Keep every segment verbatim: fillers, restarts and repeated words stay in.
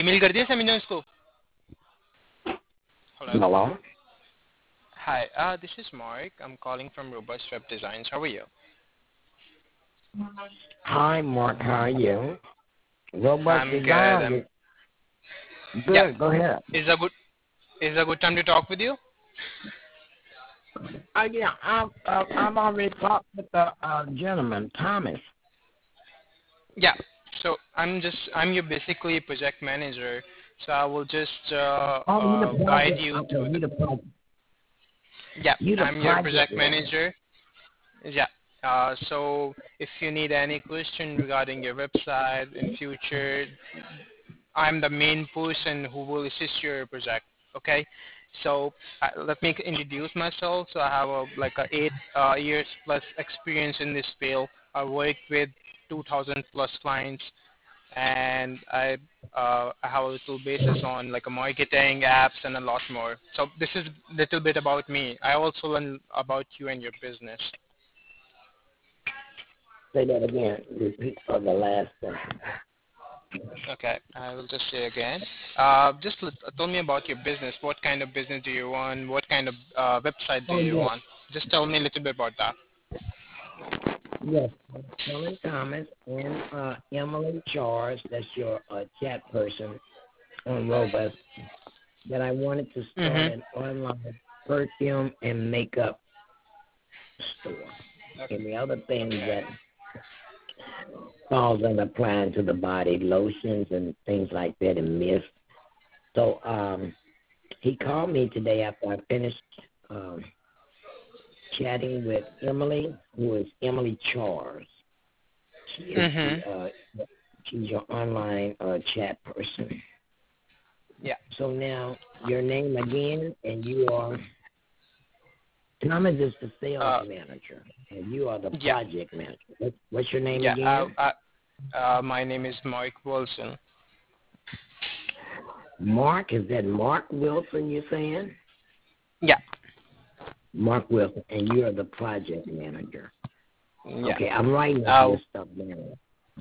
Email कर दिया seminar इसको. Hello. Hello? Hi, uh, this is Mark. I'm calling from Robust Web Designs. How are you? Hi, Mark. How are you? Robust I'm good. Design. I'm yeah. Good. Go ahead. Is a good is a good time to talk with you? Uh, yeah, I've, uh, I've already talked with the uh, gentleman, Thomas. Yeah. So I'm just I'm your basically project manager. So I will just uh, Oh, you the uh, guide project. you through Okay, the. you the project. Yeah, You the I'm your project project leader. manager. Yeah. Uh, so if you need any question regarding your website in future, I'm the main person who will assist your project. Okay. So uh, let me introduce myself. So I have a, like a eight uh, years plus experience in this field. I worked with two thousand plus clients, and I uh, I have a little basis on like a marketing apps and a lot more. So this is little bit about me. I also learn about you and your business. Say that again. Repeat for the last thing. Okay, I will just say again. Uh, just l- tell me about your business. What kind of business do you want? What kind of uh, website do Oh, you yes. want? Just tell me a little bit about that. Yes. Helen Thomas and uh, Emily Charles, that's your uh, chat person on Robust, that I wanted to start Mhm. an online perfume and makeup store. Okay. And the other thing that falls under applying to the body, lotions and things like that and mist. So um, he called me today after I finished um, chatting with Emily, who is Emily Charles. She is Mhm. the uh, she's your online uh, chat person. Yeah. So now your name again, and you are Thomas is the sales Uh. manager, and you are the Yeah. project manager. What, what's your name Yeah. Uh, again? uh, uh, my name is Mike Wilson. Mark, is that Mark Wilson you're saying? Yeah. Mark Wilson, and you are the project manager. Yeah. Okay, I'm writing all Uh, this stuff down.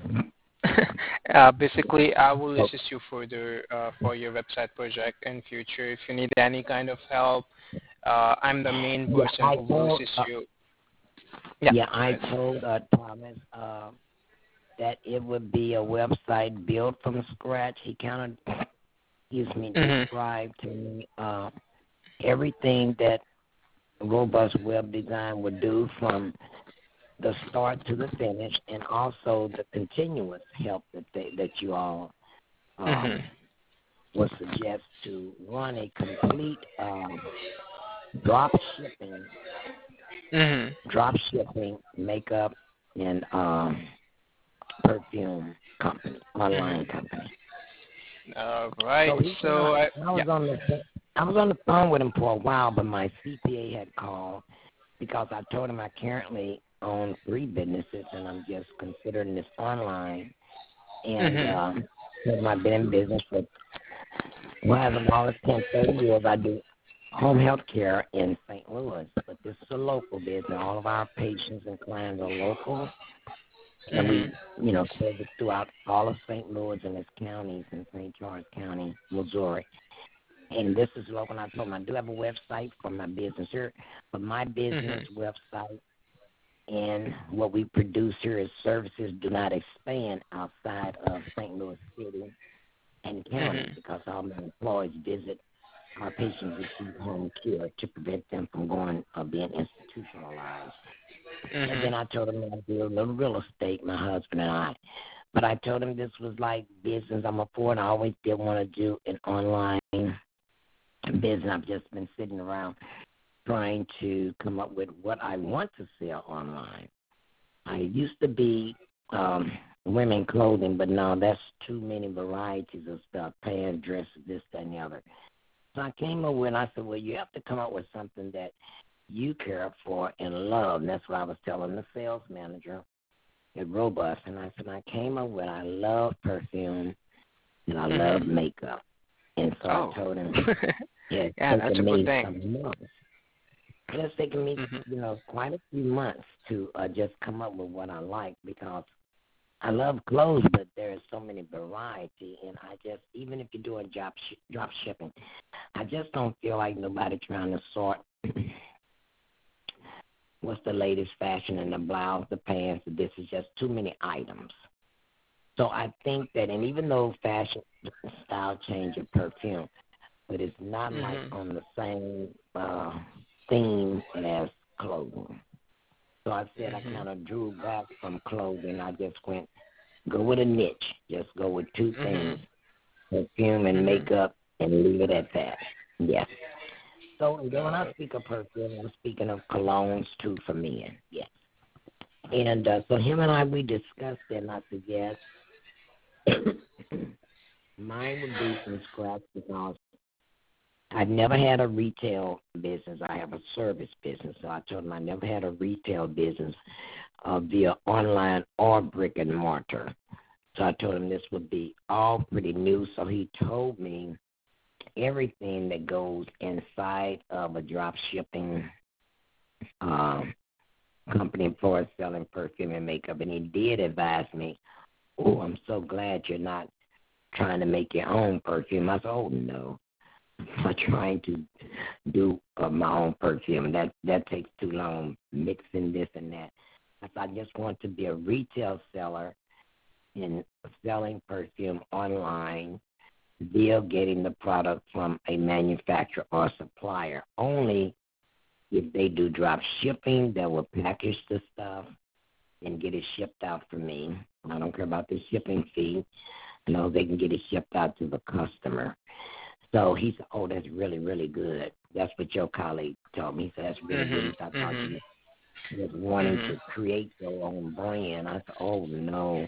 uh, basically, I will Oh, assist you further uh, for your website project in future. If you need any kind of help, uh, I'm the main yeah, person I who will told assist uh, you. Yeah. yeah, Go I ahead. told uh, Thomas uh, that it would be a website built from scratch. He kind of, excuse me, Mhm. described to me uh, everything that robust web design would do from the start to the finish, and also the continuous help that they, that you all um, Mhm. would suggest to run a complete um, drop shipping, Mhm. drop shipping makeup and um, perfume company, online Mhm. company. All right. So he So kind I, of, I yeah. was on the, I was on the phone with him for a while, but my C P A had called because I told him I currently own three businesses and I'm just considering this online. And Mhm. um, I've been in business for well, as of almost ten, thirty years. I do home health care in Saint Louis, but this is a local business. All of our patients and clients are local, and Mhm. we, you know, service throughout all of Saint Louis and its counties in Saint Charles County, Missouri. And this is local. And I told them I do have a website for my business here, but my business Mhm. website and what we produce here as services do not expand outside of Saint Louis City and county Mhm. because all my employees visit our patients receive home care to prevent them from going or being institutionalized. And Mhm. then I told them I do a little real estate, my husband and I. But I told him this was like business I'm a for, and I always did want to do an online business. I've just been sitting around trying to come up with what I want to sell online. I used to be um, women clothing, but no, that's too many varieties of stuff, pants, dresses, this, that, and the other. So I came up with, and I said, well, you have to come up with something that you care for and love. And that's what I was telling the sales manager at Robust. And I said, I came up with, I love perfume and I love Mhm. makeup. And so I Oh. told him, yeah, it's Yeah, that's a taken good me thing. some months. And it's taken me, Mhm. you know, quite a few months to uh, just come up with what I like because I love clothes, but there is so many variety, and I just even if you're doing drop sh- drop shipping, I just don't feel like nobody trying to sort what's the latest fashion in the blouse, the pants. This is just too many items. So I think that, and even though fashion style change of perfume, but it's not like Mhm. on the same uh, theme as clothing. So I said I Mhm. kind of drew back from clothing. I just went go with a niche. Just go with two things: Mhm. perfume and Mhm. makeup, and leave it at that. Yes. So and then when I Uh, speak of perfume, I'm speaking of colognes too for men. Yes. And uh, so him and I we discussed it, and I said yes. Mine would be from scratch because I've never had a retail business. I have a service business. So I told him I never had a retail business uh, via online or brick and mortar. So I told him this would be all pretty new. So he told me everything that goes inside of a drop shipping um, company for selling perfume and makeup. And he did advise me, oh, I'm so glad you're not trying to make your own perfume. I said, oh, no. I'm not trying to do uh, my own perfume. That that takes too long mixing this and that. I said, I just want to be a retail seller in selling perfume online via getting the product from a manufacturer or supplier. Only if they do drop shipping, they will package the stuff and get it shipped out for me. I don't care about the shipping fee. I know they can get it shipped out to the customer. So he said, oh, that's really, really good. That's what your colleague told me. He said, that's really good. mhm. He said, I thought Mhm. you was wanting Mhm. to create your own brand. I said, oh, no.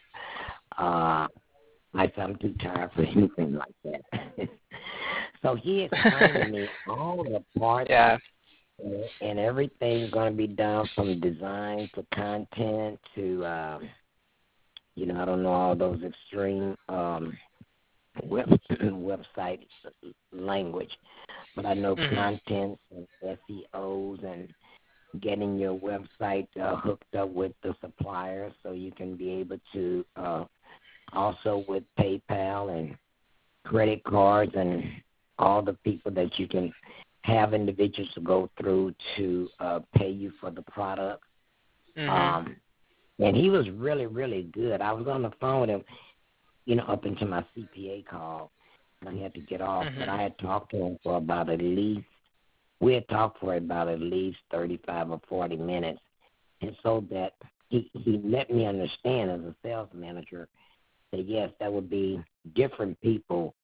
Uh, I said, I'm too tired for anything like that. So he explained to me all the parts Yeah. and and everything going to be done from design to content to, um, you know, I don't know all those extreme um, web website language, but I know Mhm. content and S E Os and getting your website uh, hooked up with the supplier so you can be able to uh, also with PayPal and credit cards and all the people that you can have individuals to go through to uh, pay you for the product. Mhm. Um, and he was really, really good. I was on the phone with him, you know, up until my C P A call. I had to get off, but Mhm. I had talked to him for about at least, we had talked for about at least thirty-five or forty minutes. And so that he, he let me understand as a sales manager that, yes, that would be different people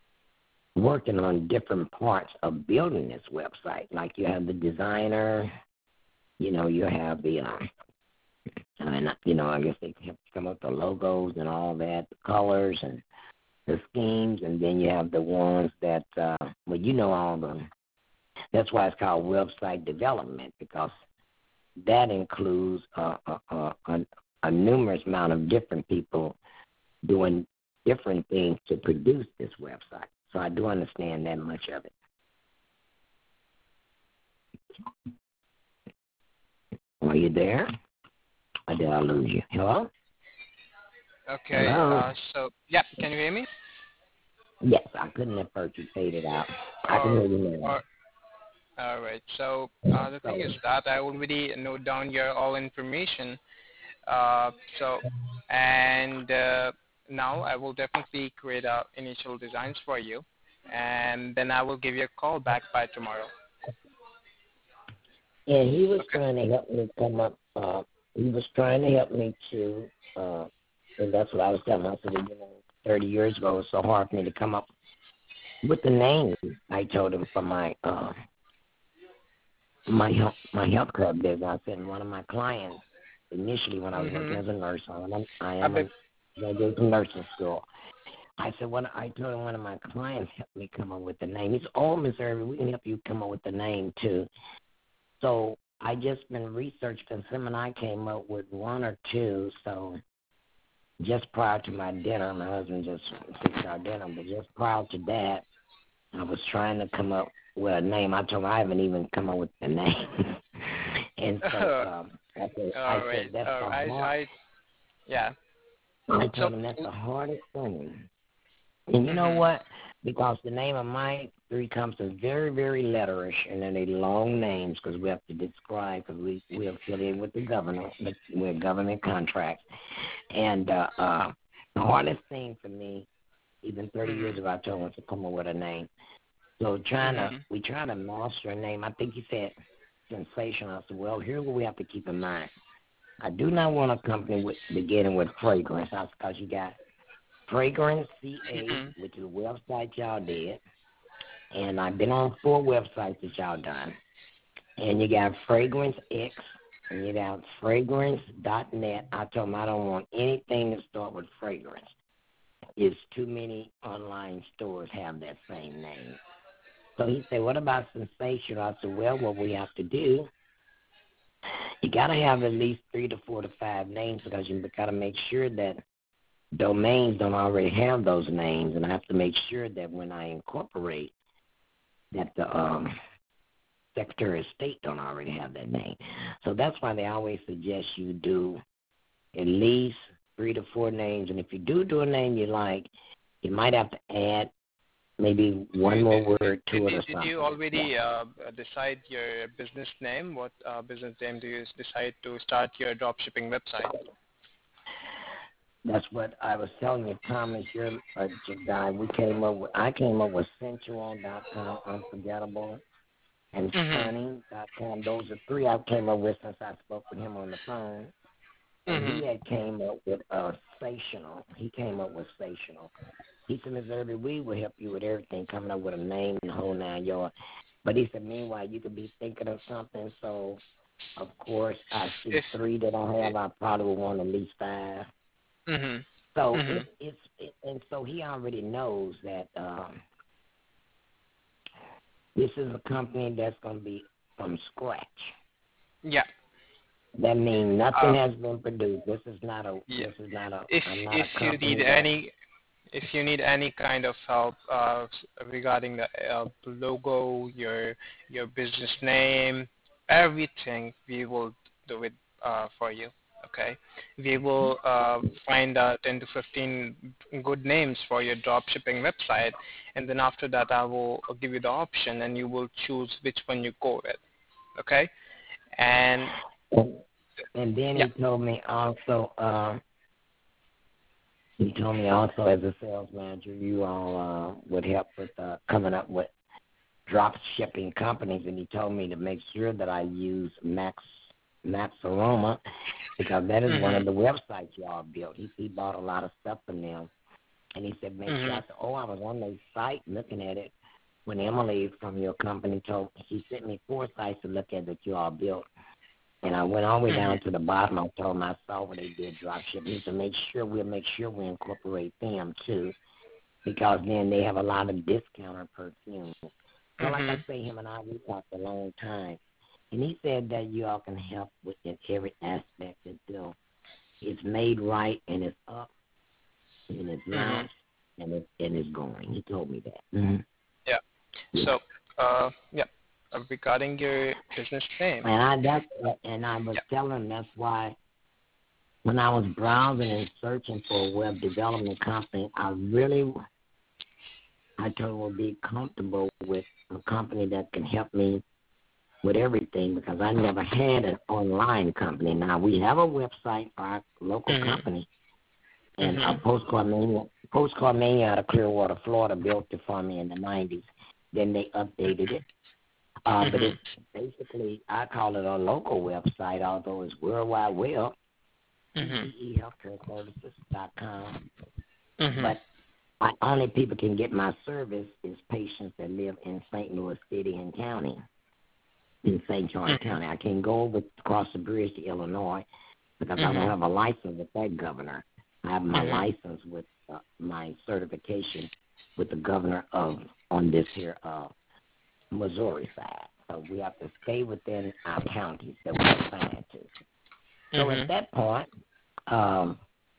working on different parts of building this website. Like you have the designer, you know, you have the, uh, and, you know, I guess they have to come up with the logos and all that, the colors and the schemes, and then you have the ones that, uh, well, you know, all the, that's why it's called website development, because that includes uh, a, a, a, a numerous amount of different people doing different things to produce this website. So I do understand that much of it. Are you there? Or did I lose you? Hello? Okay. Hello? Uh, so yeah, can you hear me? Yes, I couldn't at first. You faded out. I can Or hear you or all right. So now. uh, the thing So, is that I already note down your all information. Uh, so and uh, now I will definitely create uh, initial designs for you, and then I will give you a call back by tomorrow. and he was Okay. trying to help me come up. Uh, he was trying to help me to, uh, and that's what I was telling him. I said, you know, thirty years ago, it was so hard for me to come up with the name. I told him for my uh, my health my health club business. I said one of my clients initially when I was working Mhm. as a nurse. I am I A am a bit. graduate from nursing school. I said when I told him one of my clients helped me come up with the name. He said, "Oh, Miss Irving, we can help you come up with the name too." So I just been researching because him and I came up with one or two. So just prior to my dinner, my husband just fixed our dinner, but just prior to that, I was trying to come up with a name. I told him I haven't even come up with the name. And so um, I said, I all said right. that's All the right. hard. I yeah. I So, told him that's the hardest thing. And you know mhm, what? Because the name of my three companies is very, very letterish, and then they long names because we have to describe because we we affiliate with the government. but We're government contracts, and uh, uh, the hardest thing for me, even thirty years mhm, ago, I told him to come up with a name. So trying to mhm, we trying to master a name. I think he said sensational. I said, well, here's what we have to keep in mind. I do not want a company with beginning with fragrance because you got Fragrance C A, mhm, which is a website y'all did, and I've been on four websites that y'all done. And you got Fragrance X, and you got fragrance dot net. I told him I don't want anything to start with fragrance. It's too many online stores have that same name. So he said, what about sensational? I said, well, what we have to do, you got to have at least three to four to five names because you got to make sure that domains don't already have those names, and I have to make sure that when I incorporate that the um, Secretary of State don't already have that name. So that's why they always suggest you do at least three to four names, and if you do do a name you like, you might have to add maybe So one did, more word did, to it you- or did you something. Yeah. already uh, decide your business name? What uh, business name do you decide to start your dropshipping website? That's what I was telling you, Thomas. You're a guy. We came up with. I came up with sensual dot com, unforgettable, and Mhm, stunning dot com. Those are three I came up with since I spoke with him on the phone. And mhm, he had came up with uh, Sational. He came up with Sational. He said, Miz Irby, we will help you with everything, coming up with a name and the whole nine yards. But he said, meanwhile, you could be thinking of something. So, of course, I see if three that I have. I probably would want at least five. mhm, So mhm, it, it's it, and so he already knows that um, this is a company that's going to be from scratch. yeah. That means Uh, nothing has been produced. This is not a. yeah. This is not a. If I'm not if a you need company that. any if you need any kind of help uh, regarding the uh, logo, your your business name, everything, we will do it uh, for you. Okay, we will uh, find uh, ten to fifteen good names for your drop shipping website, and then after that, I will give you the option, and you will choose which one you go with. Okay, and And then yeah. he told me also. Uh, he told me also as a sales manager, you all uh, would help with uh, coming up with drop shipping companies, and he told me to make sure that I use Max Max Aroma because that is one Mhm. of the websites y'all built. He he bought a lot of stuff from them, and he said make sure. I Mhm. said, oh, I was on their site looking at it when Emily from your company told she sent me four sites to look at that you all built. And I went all the way down Mhm. to the bottom. I told them I saw where they did drop shipping. He said make sure we'll make sure we incorporate them too, because then they have a lot of discounted perfumes. So like I Mhm. say, him and I, we talked a long time. And he said that you all can help with in every aspect that you it's made right and it's up and it's Mhm. launched and it's, and it's going. He told me that. Mm-hmm. Yeah. Yeah. So, uh, yeah, uh, regarding your business name. And I that's and I was Yeah. telling him that's why when I was browsing and searching for a web development company, I really I told him would be comfortable with a company that can help me with everything because I never had an online company. Now we have a website for our local Mhm. company, and a Mhm. Postcard Mania, Postcard Mania out of Clearwater, Florida, built it for me in the nineties. Then they updated it, uh, but Mhm. it's basically I call it a local website, although it's World Wide Web, T Mhm. C E Healthcare Services dot com. Mhm. But I, only people can get my service is patients that live in Saint Louis City and County. In Saint John Mhm. County. I can't go over across the bridge to Illinois because I don't Mhm. have a license with that governor. I have my Mhm. license with uh, my certification with the governor of on this here uh, Missouri side. So we have to stay within our counties that we're assigned to. So at Mhm. that point, um,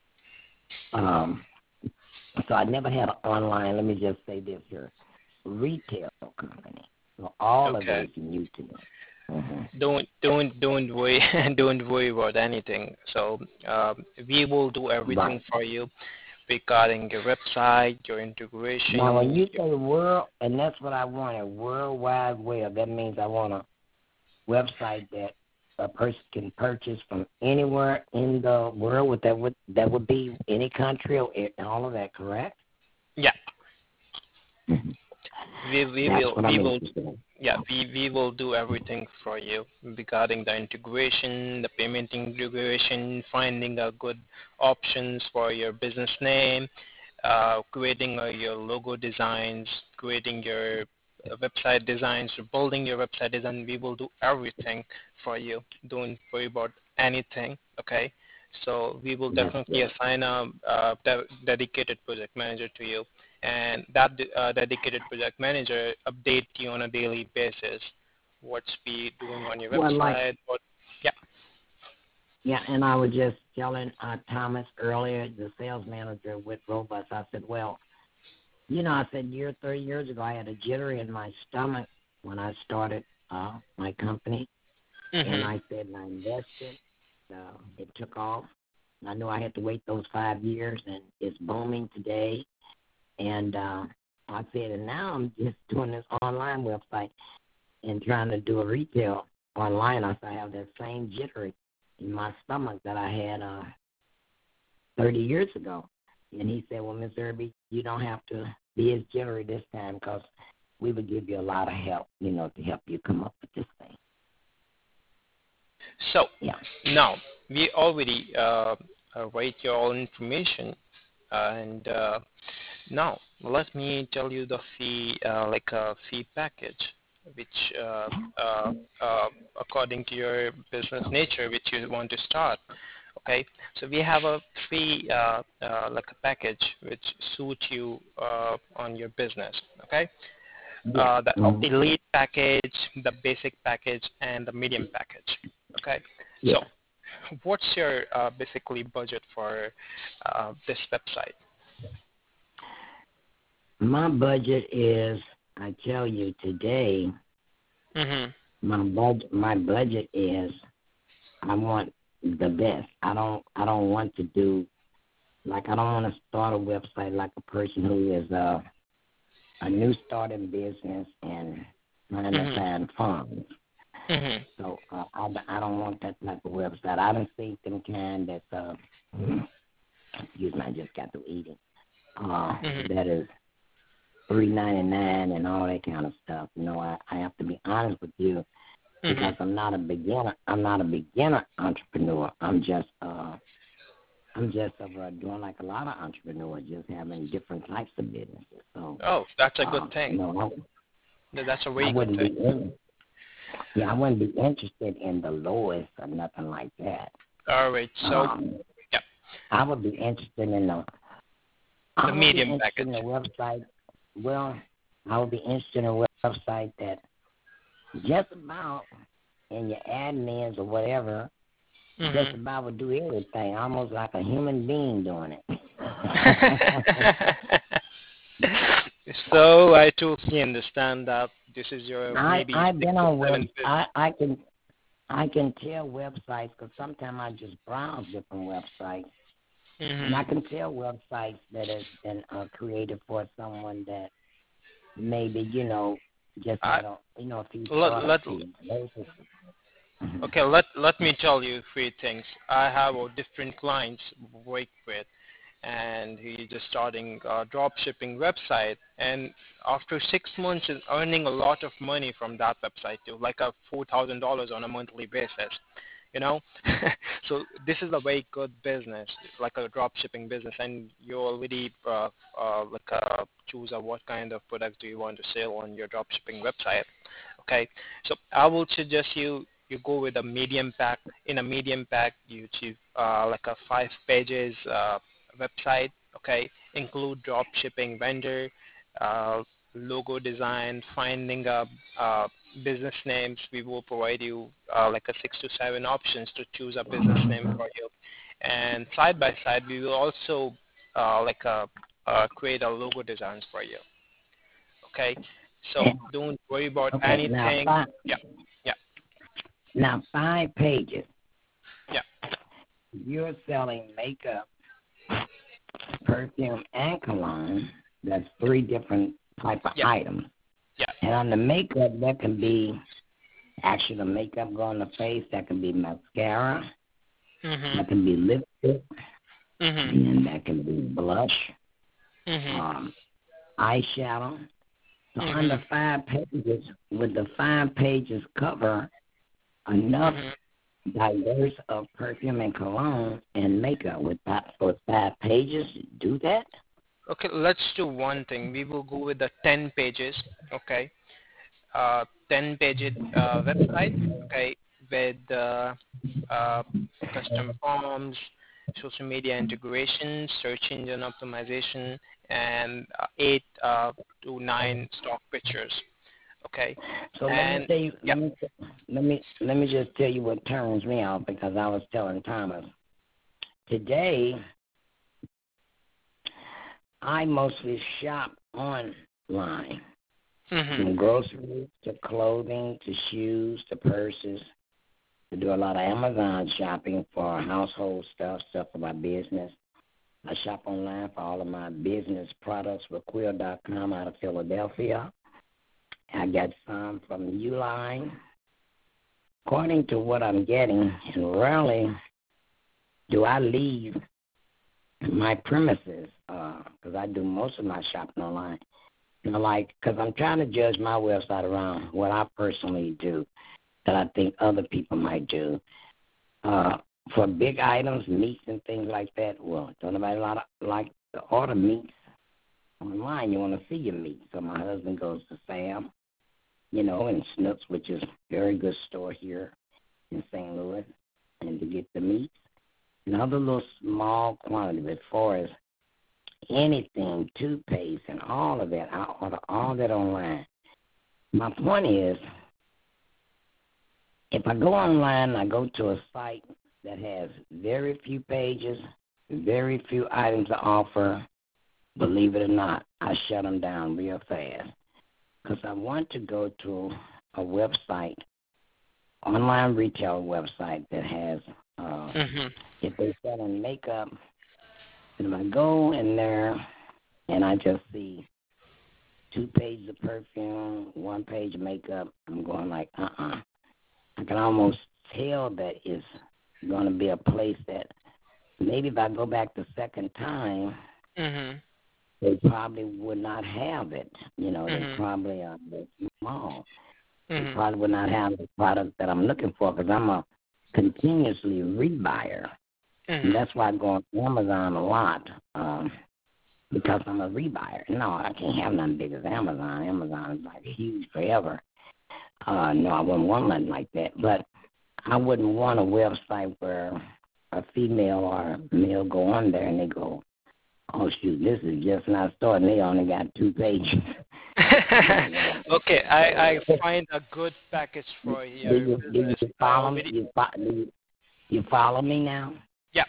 um, so I never had an online. Let me just say this here: retail company. So all of it Okay. is new to me. Mhm. Don't don't don't worry don't worry about anything. So um, we will do Right. everything for you regarding your website, your Now, when integration. you say world, and that's what I wanted, World Wide Web, that means I want a website that a person can purchase from anywhere in the world. Would that would that would be any country or a- all of that, correct? Yeah, Mhm. we we That's will what we I'm will interested in. yeah we we will do everything for you regarding the integration, the payment integration, finding a good options for your business name, uh, creating uh, your logo designs, creating your uh, website designs, building your website design. We will do everything for you. Don't worry about anything. Okay. So we will That's definitely good. assign a, uh de- dedicated project manager to you, and that uh, dedicated project manager update you on a daily basis. What's be doing on your Well, like website? What? Yeah. yeah, and I was just telling uh, Thomas earlier, the sales manager with Robust. I said, well, you know, I said year thirty years ago, I had a jittery in my stomach when I started uh, my company, and Mhm. I said, and I invested. Uh, it took off. I knew I had to wait those five years, and it's booming today. And uh, I said, and now I'm just doing this online website and trying to do a retail online. I said, I have that same jittery in my stomach that I had uh, thirty years ago. And he said, well, Miss Irby, you don't have to be as jittery this time because we would give you a lot of help, you know, to help you come up with this thing. So Yeah. now we already uh, uh, write your all information, and uh, now let me tell you the fee, uh, like a fee package, which uh, uh, uh, according to your business nature, which you want to start. Okay, so we have a fee, uh, uh, like a package which suits you uh, on your business. Okay, Yeah. uh, the Mm-hmm. elite package, the basic package, and the medium package. Okay, so Yeah. what's your uh, basically budget for uh, this website? My budget is, I tell you today, Mhm. my budget, my budget is, I want the best. I don't, I don't want to do, like, I don't want to start a website like a person who is uh, a new starting business and trying to Mhm. find funds. Mhm. So uh, I, I don't want that type of website. I don't see them kind that's, uh, excuse me, I just got to eating. Uh, Mhm. that is three ninety nine and all that kind of stuff. You know, I, I have to be honest with you because Mhm. I'm not a beginner. I'm not a beginner entrepreneur. I'm just uh, I'm just uh, doing like a lot of entrepreneurs, just having different types of businesses. So, Oh, that's a good uh, thing. you know, Th- That's a I, I very good wouldn't be thing. in, yeah, I wouldn't be interested in the lowest or nothing like that. All right. So, Um, yeah, I would be interested in the the I would be medium interested package. in a website. Well, I would be interested in a website that just about and your admins or whatever just Mhm. about would do everything, almost like a human being doing it. So I totally understand that this is your I maybe I've six been or on web. seven business. I I can I can tell websites because sometimes I just browse different websites, and I Mhm. can tell websites that has been uh, created for someone that maybe you know just I had a you know a few let startup let fees. Those are- okay. Let let me tell you three things. I have uh, different clients work with, and he's just starting a drop shipping website, and after six months is earning a lot of money from that website too, like a four thousand dollars on a monthly basis, you know. So this is a very good business, like a drop shipping business, and you already uh, uh, like uh, choose uh, what kind of products do you want to sell on your drop shipping website. Okay, so I would suggest you you go with a medium pack. In a medium pack, you achieve uh, like a five pages uh, website. Okay, include drop shipping vendor, uh, logo design, finding a uh, business names. We will provide you uh, like a six to seven options to choose a business name for you, and side by side, we will also uh, like uh, uh, create a logo designs for you. Okay, so don't worry about okay, now anything. five Yeah, yeah. Now, five pages. Yeah. You're selling makeup, perfume, and cologne. That's three different type of Yeah. items. Yeah. And on the makeup, that can be actually the makeup go on the face. That can be mascara. Mhm. That can be lipstick. Mhm. And that can be blush, Mhm. um, eyeshadow. So on the Mhm. five pages, would the five pages cover enough Mhm. diverse of perfume and cologne and makeup? Would that for five pages do that? Okay, let's do one thing. We will go with the ten pages. Okay. Uh, ten page uh, website. Okay, with uh, uh, custom forms, social media integration, search engine optimization, and uh, eight uh, to nine stock pictures. Okay, So let me and tell you, yeah. let me let me let me just tell you what turns me off, because I was telling Thomas today. I mostly shop online, Mhm. from groceries to clothing to shoes to purses. I do a lot of Amazon shopping for household stuff, stuff for my business. I shop online for all of my business products with quill dot com out of Philadelphia. I got some from Uline. According to what I'm getting, and rarely do I leave my premises, because uh, I do most of my shopping online. You know, like, because I'm trying to judge my website around what I personally do that I think other people might do. Uh, for big items, meats and things like that, well, don't nobody a lot of, like to order meats online. You want to see your meat. So my husband goes to Sam, you know, and Snooks, which is a very good store here in Saint Louis, and to get the meats. Another little small quantity, but as far as anything, toothpaste and all of that, I order all that online. My point is, if I go online, I go to a site that has very few pages, very few items to offer, believe it or not, I shut them down real fast. Because I want to go to a website, online retail website that has, uh, Mhm. if they're selling makeup, and I go in there and I just see two pages of perfume, one page of makeup, I'm going like, uh-uh. I can almost tell that it's going to be a place that maybe if I go back the second time, Mhm. they probably would not have it. You know, they Mhm. probably are they're small. They Mhm. probably would not have the product that I'm looking for, because I'm a continuously rebuyer. And Mhm. that's why I go on Amazon a lot, um, because I'm a rebuyer. No, I can't have nothing big as Amazon. Amazon is like huge forever. Uh, no, I wouldn't want nothing like that. But I wouldn't want a website where a female or a male go on there and they go, oh, shoot, this is just not starting. They only got two pages. Okay, I, I find a good package for do, your you, do business. you I follow me? already, You, fo- do you, you follow me now? yeah.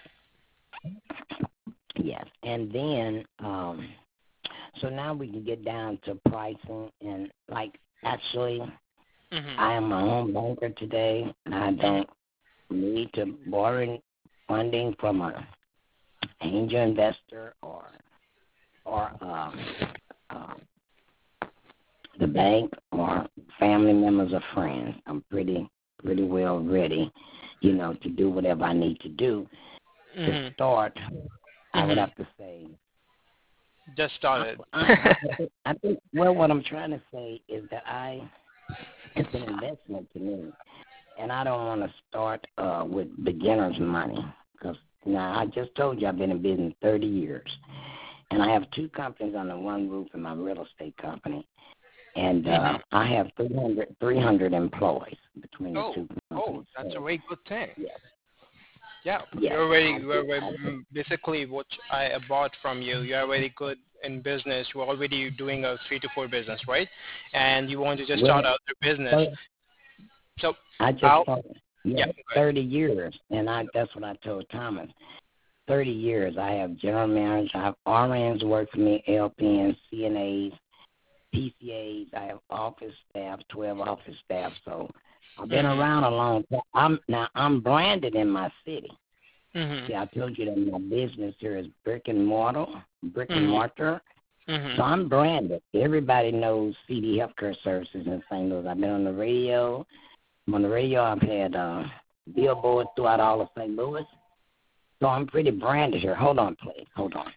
Yes. And then, um, so now we can get down to pricing. And, like, actually, Mhm. I am my own banker today. I Mhm. don't need to borrow funding from a angel investor or or um, um, the bank or family members or friends. I'm pretty pretty well ready, you know, to do whatever I need to do to Mhm. start. I would Mhm. have to say, Just I, started. I, I, think, I think. Well, what I'm trying to say is that I it's an investment to me, and I don't want to start uh, with beginner's money, because now I just told you I've been in business thirty years, and I have two companies under one roof in my real estate company. And uh, Mhm. I have three hundred, three hundred employees between the Oh, two oh, companies. that's a So, very good thing. yes, Yeah, yes, you're very, I you're do. very, I do. mm, basically what I bought from you. You're very good in business. You're already doing a three to four business, right? And you want to just start Well, out your business. so So, I just I'll, thought, yeah, yes, go ahead. thirty years, and I that's what I told Thomas. thirty years. I have general managers. I have R Ns work for me, L P Ns, C N As, P C As. I have office staff, twelve office staff. So I've been Mhm. around a long time. I'm now I'm branded in my city. Mhm. See, I told you that my business here is brick and mortar, brick and Mhm. mortar. So Mhm. I'm branded. Everybody knows C D Healthcare Services in Saint Louis. I've been on the radio. I'm on the radio. I've had uh, billboards throughout all of Saint Louis. So I'm pretty branded here. Hold on, please. Hold on.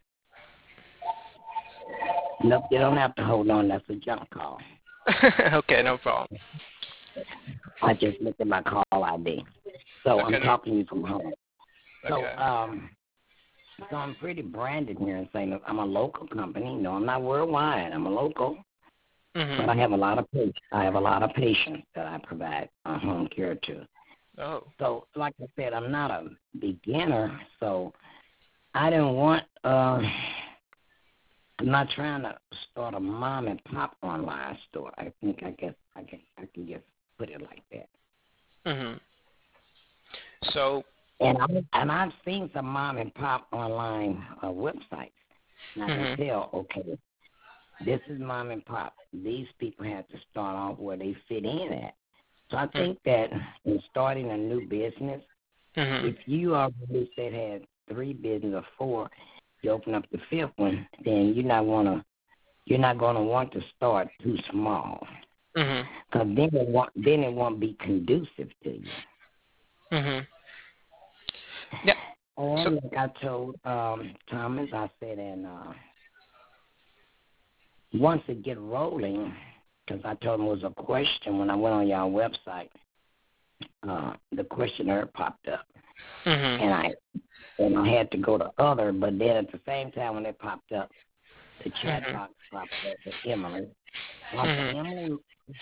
Nope, you don't have to hold on. That's a junk call. Okay, no problem. I just looked at my call I D. So Okay, I'm no. talking to you from home. So Okay. um, so I'm pretty branded here in Saint Louis. I'm a local company. No, I'm not worldwide. I'm a local. But Mhm. I have a lot of patients. I have a lot of patients that I provide uh, home care to. Oh. So, like I said, I'm not a beginner. So, I didn't want. Uh, I'm not trying to start a mom and pop online store. I think I guess I can I can just put it like that. Mhm. So. And I and I've seen some mom and pop online uh, websites, and I can Mhm. tell. Okay, this is mom and pop. These people have to start off where they fit in at. So I Mhm. think that in starting a new business, Mhm. if you already said had three business or four, you open up the fifth one, then you're not gonna you're not gonna want to start too small, Mhm. because then it won't then it won't be conducive to you. Mhm. Yeah. So. And like I told um, Thomas, I said, and uh, once it get rolling, because I told him it was a question when I went on y'all website, uh, the questionnaire popped up, Mhm. and I and I had to go to other, but then at the same time when it popped up, the chat Mhm. box popped up with Emily. And I said, Mhm. Emily,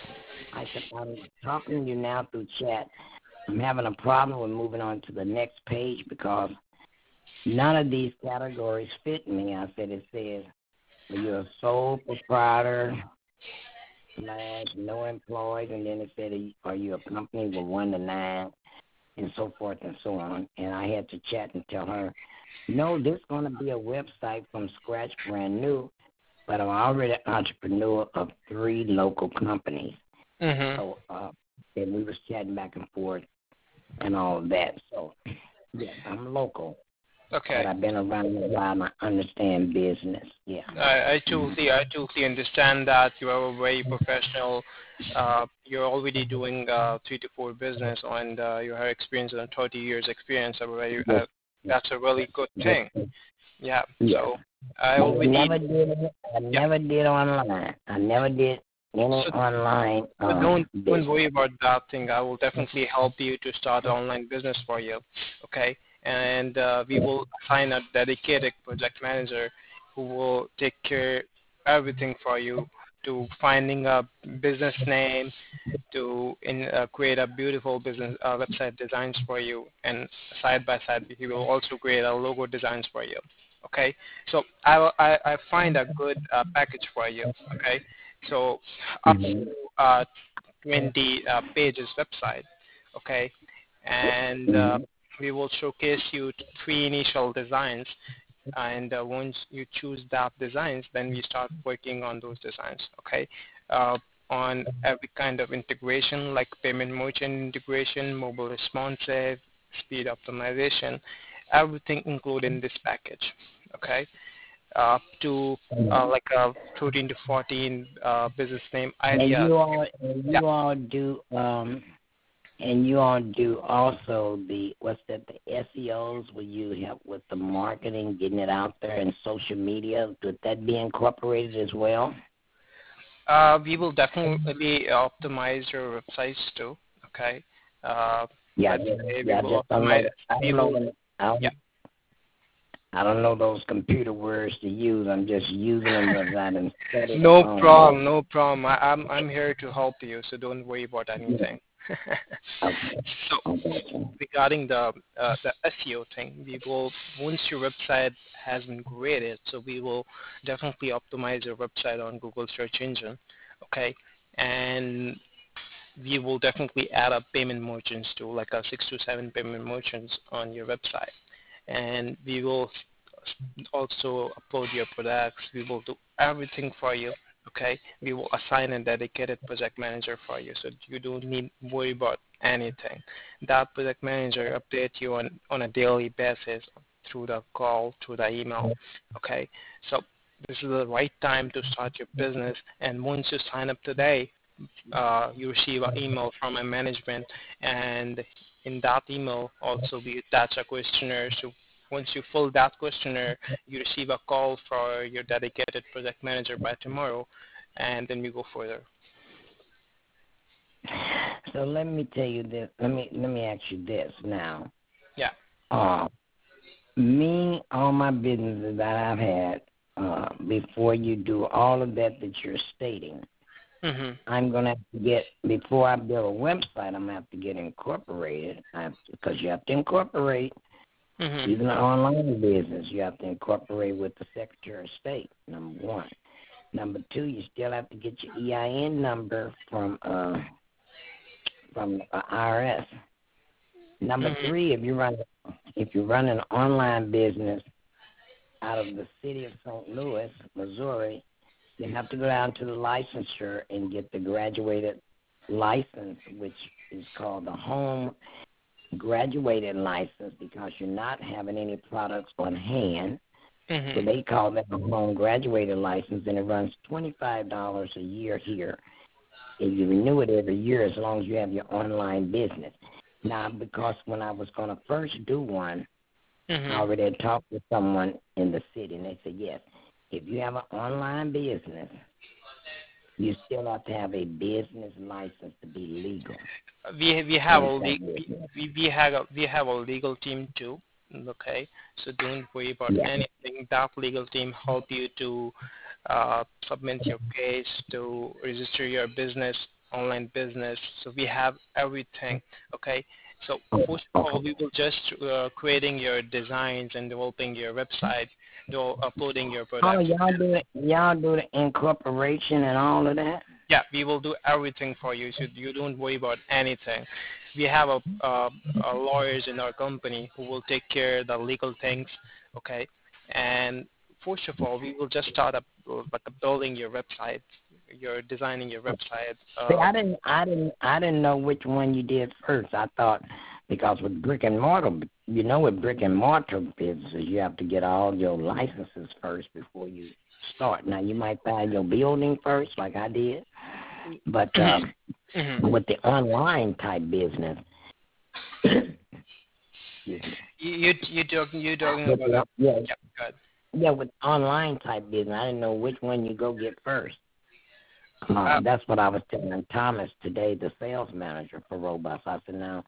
I said, I'm talking to you now through chat. I'm having a problem with moving on to the next page because none of these categories fit me. I said, it says, well, you're a sole proprietor, slash, no employees, and then it said, are you a company with one to nine, and so forth and so on. And I had to chat and tell her, no, this is going to be a website from scratch, brand new, but I'm already an entrepreneur of three local companies. Mhm. So, uh, and we was chatting back and forth and all of that. So, yes, I'm local, but Okay. I've been around a while and I understand business. Yeah. I, I Mm-hmm. totally, I totally understand that you are a very professional. Uh, you're already doing uh, three to four business, and uh, you have experience and thirty years experience. A very, Yes. uh, that's a really good Yes. thing. Yeah. Yes. So I But I already, never did. I yeah. never did online. I never did any So, online so uh, don't don't business. worry about that thing. I will definitely help you to start online business for you. Okay. And uh, we will assign a dedicated project manager who will take care everything for you, to finding a business name, to in, uh, create a beautiful business uh, website designs for you, and side by side he will also create a logo designs for you. Okay, so I will- I, I find a good uh, package for you. Okay, so up Mm-hmm. to uh, twenty uh, pages website. Okay, and uh, Mm-hmm. we will showcase you three initial designs, and uh, once you choose that designs, then we start working on those designs. Okay, uh, on every kind of integration like payment merchant integration, mobile responsive, speed optimization, everything included in this package. Okay, up to uh, like a thirteen to fourteen uh, business name And ideas. you all, and Yeah. you all do, um, and you all do also the what's that? The S E Os. Will you help with the marketing, getting it out there, and social media? Would that be incorporated as well? Uh, we will definitely optimize your websites too. Okay. Uh, Yeah, let's just, say we yeah. I will just don't optimize. know. I We don't know. will. The, I Yeah. don't, I don't know those computer words to use. I'm just using them because I done studied them No on. problem. No problem. I, I'm I'm here to help you, so don't worry about Yeah. anything. Okay. So Okay. regarding the uh, the S E O thing, we will, once your website has been created, so we will definitely optimize your website on Google search engine. Okay, and we will definitely add up payment merchants to like a six to seven payment merchants on your website, and we will also upload your products. We will do everything for you. Okay, we will assign a dedicated project manager for you, so you don't need to worry about anything. That project manager updates you on, on a daily basis through the call, through the email. Okay, so this is the right time to start your business. And once you sign up today, uh, you receive an email from a management, and in that email also we attach a questionnaire. So once you fill that questionnaire, you receive a call for your dedicated project manager by tomorrow, and then we go further. So let me tell you this. Let me let me ask you this now. Yeah. Uh, me, all my businesses that I've had, uh, before you do all of that that you're stating, Mhm. I'm going to have to get, before I build a website, I'm going to have to get incorporated. Because you have to incorporate, Mhm. even an online business, you have to incorporate with the Secretary of State, number one. Number two, you still have to get your E I N number from uh, from uh, I R S. Number Mhm. three, if you run if you run an online business out of the city of Saint Louis, Missouri, you have to go down to the licensure and get the graduated license, which is called the home graduated license, because you're not having any products on hand. So Mhm. they call that a home graduated license, and it runs twenty-five dollars a year here. If you renew it every year, as long as you have your online business. Now, because when I was going to first do one, I Mhm. already had talked to someone in the city, and they said, yes, if you have an online business, you still have to have a business license to be legal We we have a in Saint le- Louis. we, we have a we have a legal team too. Okay, so don't worry about Yeah. anything. That legal team help you to uh, submit your case, to register your business, online business. So we have everything. Okay, so Okay. first of Okay. all, we will just uh, creating your designs and developing your website, do uploading your Oh, products. y'all do it. Y'all do the incorporation and all of that. Yeah, we will do everything for you, so you don't worry about anything. We have a, uh, a lawyers in our company who will take care of the legal things, okay? And first of all, we will just start up uh, like building your website. You're designing your website. See, Uh, I didn't, I didn't, I didn't know which one you did first. I thought because with brick and mortar, you know, with brick and mortar businesses, you have to get all your licenses first before you start. Now, you might buy your building first, like I did, but mhm, um, mhm. with the online type business, excuse me, You you you talking you talking with about the, a yeah, yeah, good. yeah, with online type business, I didn't know which one you go get first. Uh, Uh, that's what I was telling Thomas today, the sales manager for Robust. I said, now,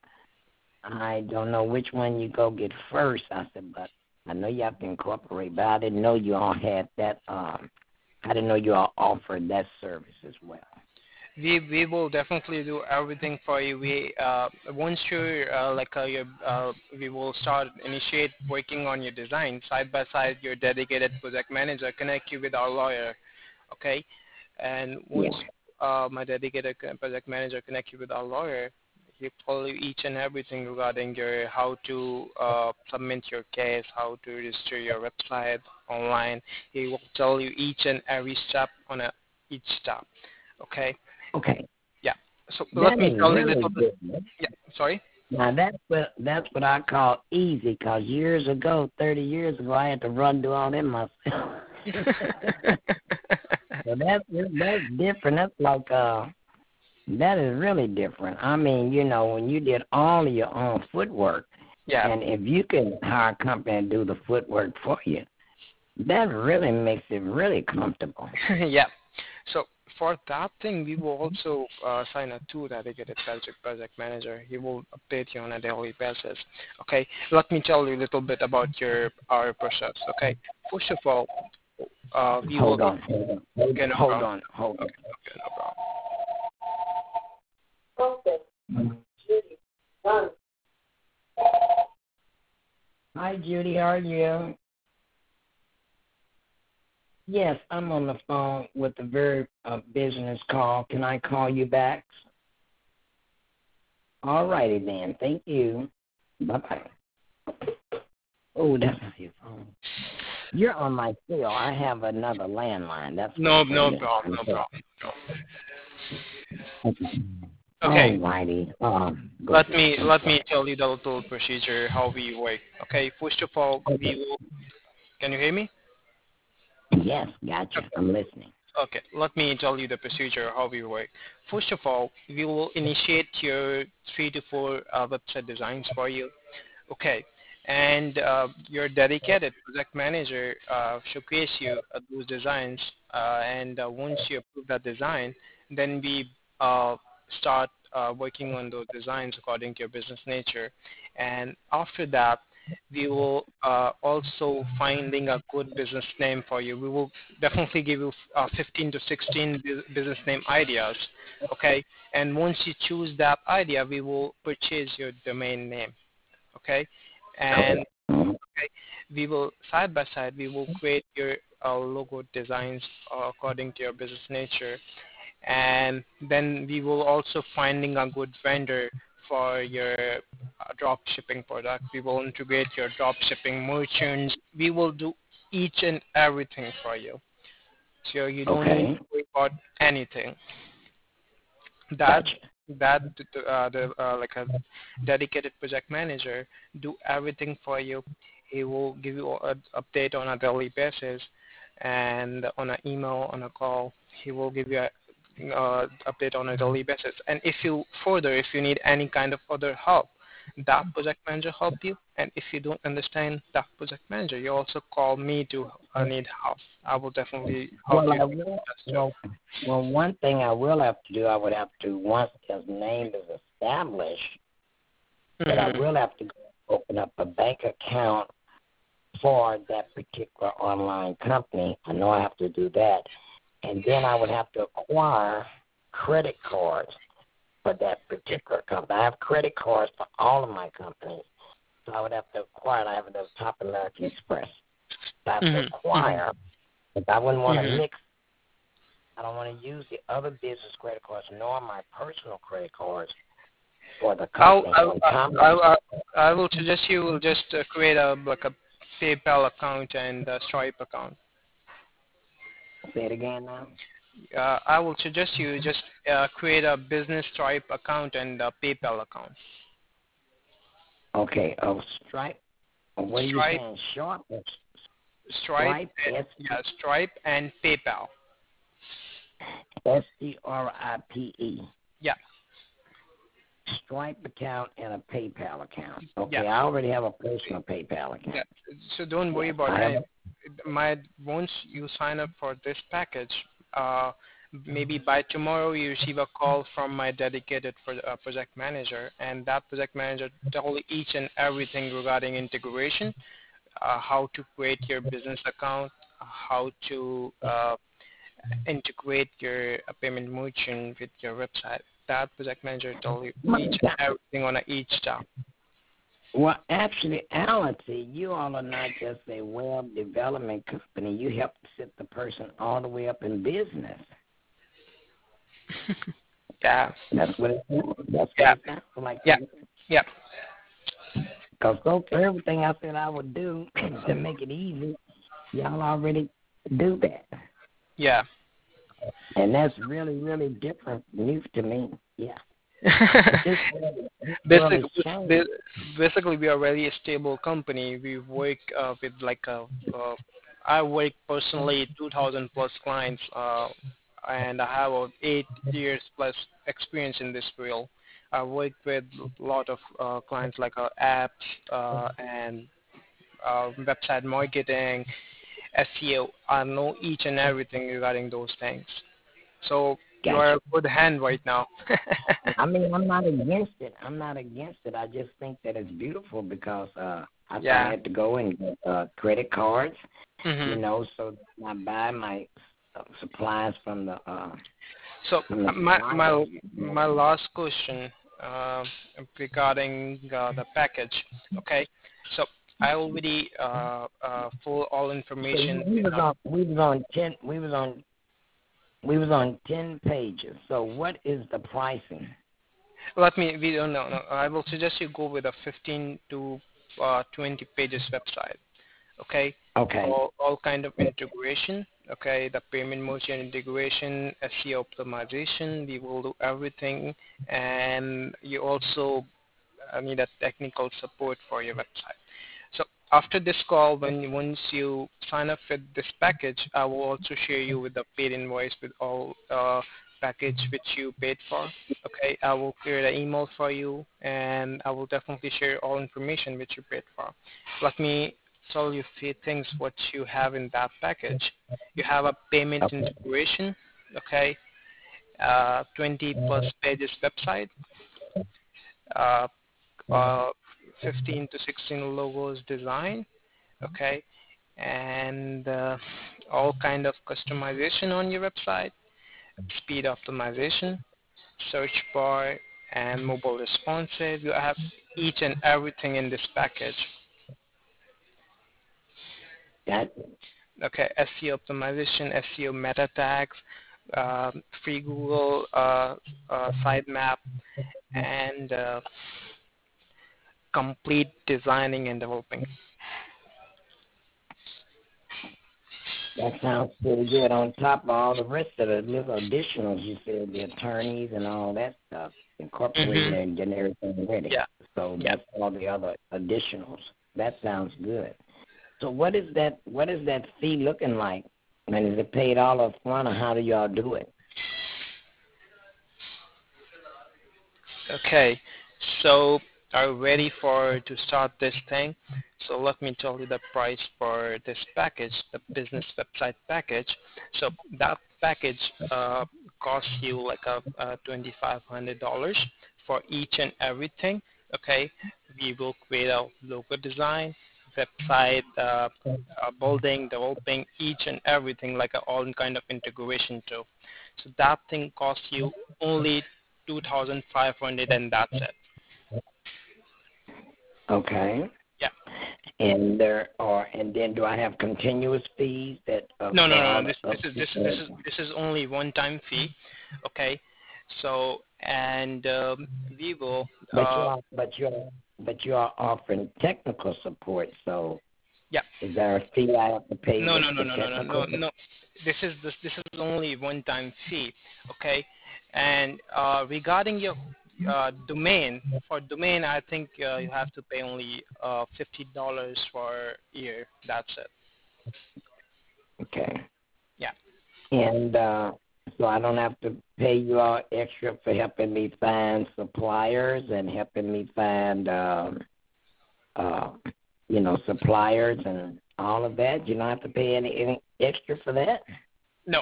I don't know which one you go get first. I said, but I know you have to incorporate, but I didn't know you all had that. Um, I didn't know you all offered that service as well. we we will definitely do everything for you. We uh, once you're uh, like uh, your uh, we will start initiate working on your design side by side. Your dedicated project manager connect you with our lawyer, okay? And Yeah. once uh, my dedicated co- project manager connect you with our lawyer, he tell you each and everything regarding your how to uh, submit your case, how to register your website online. He will tell you each and every step on a each step, okay? Okay. Yeah. So let That me is tell you a really little bit. good. Yeah. Sorry. Now that's what that's what I call easy. Cause years ago, thirty years ago, I had to run do all that myself. So that's that's different. That's like uh, that is really different. I mean, you know, when you did all of your own footwork, yeah. and if you can hire a company and do the footwork for you, that really makes it really comfortable. yeah. So for that thing, we will also uh, sign a two dedicated project project manager. He will update you on a daily basis. Okay. Let me tell you a little bit about your our process. Okay. First of all, uh, we will. Hold on, hold on, hold, Okay. No hold problem. on, hold Okay. Okay. No problem. on. Hi, Judy. How are you? Yes, I'm on the phone with a very uh, business call. Can I call you back? All righty then. Thank you. Bye bye. Oh, that's not your phone. You're on my cell. I have another landline. That's No, what's no happening. problem, I'm no sorry. problem. No. Okay. Okay, All righty. Um, go let ahead. me I'm let sorry. me tell you the little procedure how we work. Okay, first of all, we Okay. will. Can you hear me? Yes, gotcha. Okay. I'm listening. Okay, let me tell you the procedure how we work. First of all, we will initiate your three to four uh, website designs for you. Okay, and uh, your dedicated project manager uh, showcase you uh, those designs, uh, and uh, once you approve that design, then we uh, start uh, working on those designs according to your business nature, and after that, we will uh, also finding a good business name for you. We will definitely give you uh, fifteen to sixteen bu- business name ideas, okay? And once you choose that idea, we will purchase your domain name, okay? And Correct. Mhm. okay, we will side by side we will create your uh, logo designs uh, according to your business nature, and then we will also finding a good vendor for your uh, drop shipping product. We will integrate your drop shipping merchants. We will do each and everything for you, so you don't need Okay. to worry about anything. That Gotcha. that uh, the uh, like a dedicated project manager do everything for you. He will give you an update on a daily basis, and on an email, on a call. He will give you a uh, update on a daily basis. And if you further, if you need any kind of other help, that project manager help you. And if you don't understand that project manager, you also call me to uh, need help. I will definitely help Well, you. I will. Well, well, one thing I will have to do, I would have to once his name is established, that I Mm-hmm. will have to go open up a bank account for that particular online company. I know I have to do that. And then I would have to acquire credit cards for that particular company. I have credit cards for all of my companies. So I would have to acquire, I have the Top American Express. So I have to Mm-hmm. acquire, but I wouldn't want to Mm-hmm. mix. I don't want to use the other business credit cards nor my personal credit cards for the I'll, company. I'll, On top of I'll, I'll, I will suggest you will just uh, create a like a PayPal account and a Stripe account. say it again now. Uh, I will suggest you just uh, create a business Stripe account and a PayPal account. Okay, oh, Stripe. What are you Stripe, saying? Sharp? Stripe, Stripe, uh, S yeah, Stripe and PayPal. S T R I P E. Yeah, Stripe account and a PayPal account. yeah, Okay, I already have a personal PayPal yeah. account. So don't worry Yes, about I have. it. A, My once you sign up for this package, uh, maybe by tomorrow you receive a call from my dedicated pro- uh, project manager, and that project manager tell you each and everything regarding integration, uh, how to create your business account, how to uh, integrate your uh, payment merchant with your website. That project manager tell you each and everything on a each step. well, actually, reality, you all are not just a web development company. You help set the person all the way up in business. Yeah, That's what it sounds. That's what yeah, it sounds like. yeah, yeah, Because so for everything I said I would do to make it easy, y'all already do that. yeah. And that's really, really different news to me. Yeah. But this world, this world basically, has changed. ba- basically, we are really a stable company. We work uh, with like a, uh, I work personally two thousand plus clients, uh, and I have uh, eight years plus experience in this field. I work with a lot of uh, clients like uh, apps uh, and uh, website marketing, S E O. I know each and everything regarding those things. So you are Gotcha. a good hand right now. I mean, I'm not against it. I'm not against it. I just think that it's beautiful because uh, I thought I Yeah. had to go and get uh, credit cards, you Mhm. know, so I buy my uh, supplies from the uh, So from the uh, my suppliers. my my last question uh, regarding uh, the package. Okay, so I already uh, uh, full all So information. we was Uh, on we was on ten we was on we was on ten pages. So what is the pricing? let me. We don't know. No, I will suggest you go with a fifteen to uh, twenty pages website. Okay, Okay. all, all kind of integration. Okay, the payment motion integration, S E O optimization. We will do everything, and you also uh, need a technical support for your website. So after this call, when once you sign up with this package, I will also share you with the paid invoice with all uh, package which you paid for. Okay, I will create an email for you, and I will definitely share all information which you paid for. Let me tell you a few things what you have in that package. You have a payment Okay. integration. Okay, uh, twenty plus pages website. Uh, uh, fifteen to sixteen logos design, okay, and uh, all kind of customization on your website, speed optimization, search bar, and mobile responsive. You have each and everything in this package. That Okay, S E O optimization, S E O meta tags, uh, free Google uh, uh, sitemap, and uh, complete designing and developing. that sounds pretty good. On top of all the rest of the little additionals you said, the attorneys and all that stuff, incorporating Mm-hmm. and getting everything ready. Yeah. So Yeah. that's all the other additionals. That sounds good. So what is that? What is that fee looking like? And is it paid all up front, or how do y'all do it? Okay, so are you ready for to start this thing? So let me tell you the price for this package, the business website package. So that package uh, costs you like a, a twenty-five hundred dollars for each and everything. Okay, we will create a logo design, website, uh, uh, building, developing each and everything like a all kind of integration too. So that thing costs you only two thousand five hundred, and that's it. Okay. Yeah. And there are, and then do I have continuous fees that uh, No, no, for no, all no. the This this ups is and this is this is downs? this is only one time fee. Okay. So and um, we will. But you Uh, are, but you're, but you are offering technical support. So yeah. is there a fee I have to pay No, with no, no, the no, no, no, technical? no, no. This is this this is only one time fee. Okay. And uh, regarding your uh, domain, for domain, I think uh, you have to pay only uh, fifty dollars for a year. That's it. Okay. Yeah. And uh, so I don't have to pay you all extra for helping me find suppliers and helping me find, um, uh, you know, suppliers and all of that. You don't have to pay any, any extra for that. No.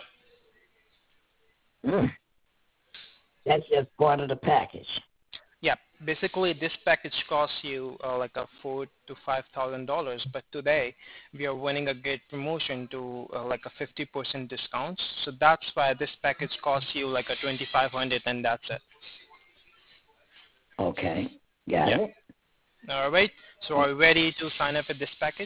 Mm. That's just part of the package. Yeah, basically this package costs you uh, like a four to five thousand dollars, but today we are running a great promotion to uh, like a fifty percent discount. So that's why this package costs you like a twenty five hundred, and that's it. Okay. Got Yeah. it. All right. So are you ready to sign up with this package?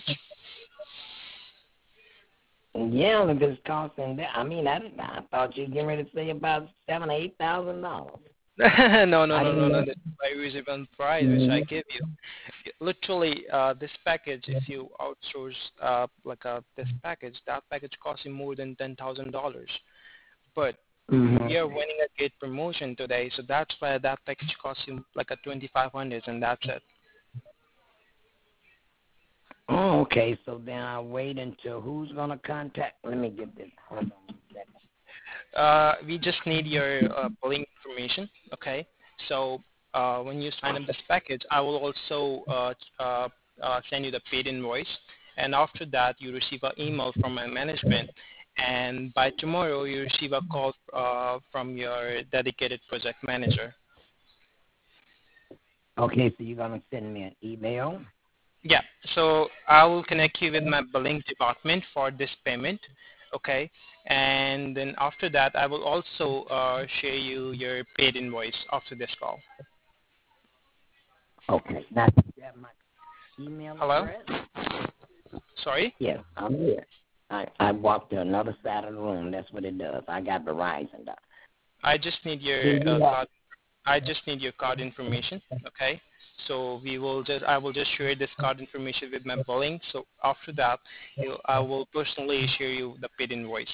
Yeah, if it's costing that, I mean, I, I thought you were getting ready to say about seven, eight thousand dollars. no, no, no, I no, didn't no. know. This is my reasonable price which I Mm-hmm. give you. Literally, uh, this package, if you outsource uh, like uh, this package, that package costs you more than ten thousand dollars. But Mm-hmm. we are running a great promotion today, so that's why that package costs you like a twenty five hundred, and that's it. Oh, okay. So then I wait until who's gonna contact? Let me get this. Hold on a second. Uh, we just need your uh, billing information, okay? So uh, when you sign up this package, I will also uh, uh, uh, send you the paid invoice, and after that, you receive an email from my management, and by tomorrow, you receive a call uh, from your dedicated project manager. Okay, so you're gonna send me an email. Yeah, so I will connect you with my billing department for this payment, okay? And then after that, I will also uh, share you your paid invoice after this call. Okay. Now, do you have my email Hello? address? Sorry? Yes, I'm here. I I walked to another side of the room. That's what it does. I got Verizon. I just need Do your uh, you have? card. I just need your card information, okay? So we will just I will just share this card information with my billing. So after that, you, I will personally share you the paid invoice.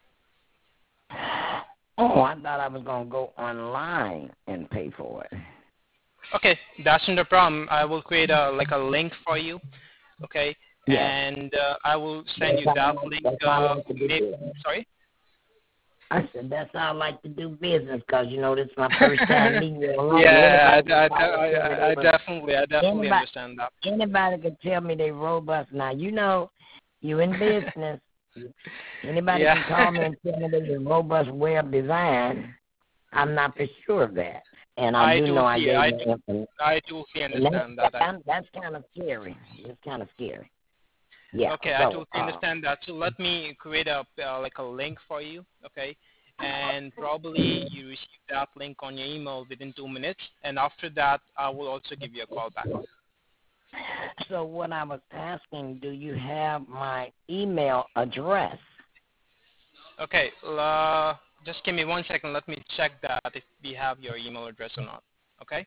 Oh, I thought I was gonna go online and pay for it. Okay, that's not a problem. I will create a like a link for you. Okay, Yes. and uh, I will send That's you how I that like, link. that's how I Uh, like to do maybe, business. sorry. I said that's how I like to do business because you know this is my first time meeting you online. Yeah, Anybody I, I, can call and tell me I, they I were. definitely, I definitely Anybody, understand that. anybody can tell me they robust. Now you know you in business. Anybody Yeah. can call me and tell me they were robust web design. I'm not for sure of that, and I I do know I totally, gave I, you do- information. I totally And that, understand that. I, that, that's kind of scary. It's kind of scary. Yeah. okay, I So, totally uh, understand that. So let me create a uh, like a link for you. Okay, and probably you receive that link on your email within two minutes, and after that, I will also give you a call back. so what I was asking, do you have my email address? Okay, uh, just give me one second. Let me check that if we have your email address or not. Okay.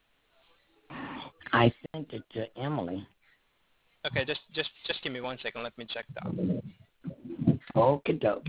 I sent it to Emily. Okay, just just just give me one second. Let me check that. Okie doke.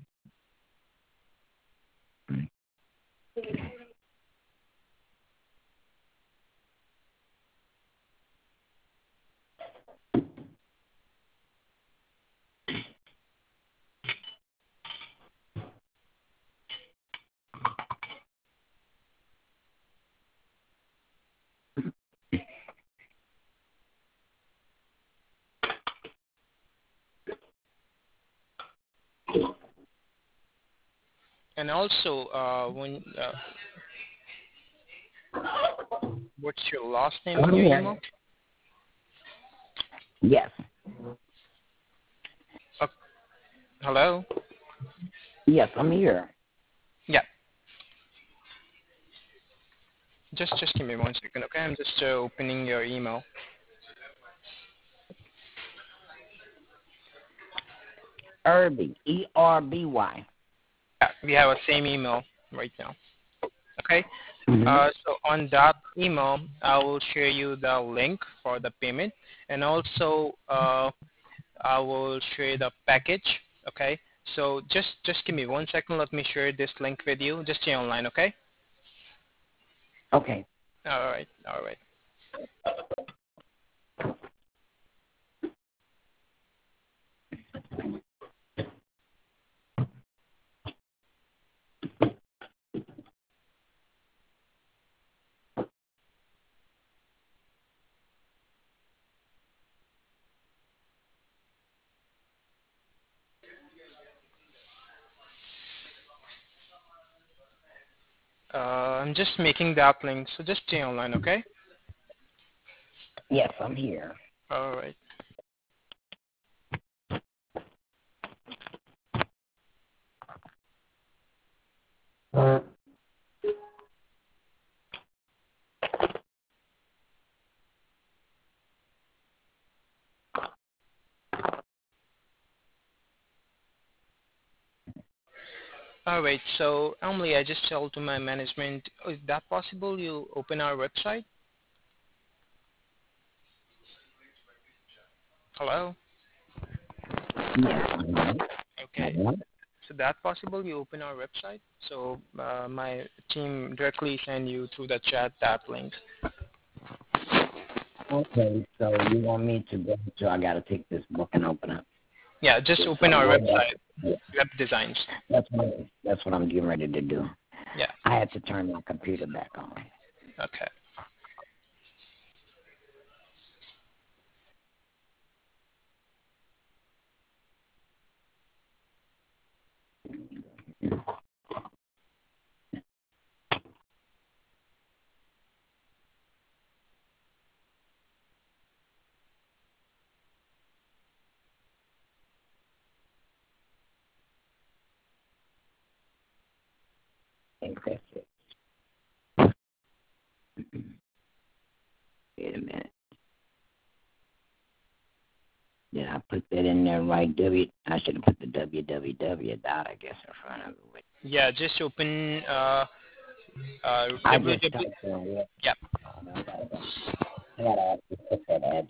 And also, uh, when uh, what's your last name on I'm your here. email? Yes. Uh, hello. Yes, I'm here. Yeah. Just just give me one second, okay? I'm just uh, opening your email. Irby, E R B Y. Yeah, we have a same email right now. Okay. Mm-hmm. Uh, so on that email, I will share you the link for the payment, and also uh, I will share the package. Okay. So just just give me one second. Let me share this link with you. Just stay online, okay? Okay. All right. All right. Uh, I'm just making that link, so just stay online, okay? Yes, I'm here. All right. All right. So, Emily, I just told to my management, is that possible? You open our website? Hello? Yes. Mm-hmm. Okay. So that possible? You open our website. So uh, my team directly send you through the chat that link. Okay, so you want me to go to, I got to take this book and open up. Yeah, just It's open something our like that. website, Yeah, Web Designs. that's what, that's what I'm getting ready to do. Yeah. I had to turn my computer back on. Okay. Encrypt it. Wait a minute. Did I put that in there right? W. I should have put the www dot, I guess, in front of it. Yeah, just open uh, uh, I just www. typed in web. Yeah. I gotta, I gotta actually put that address.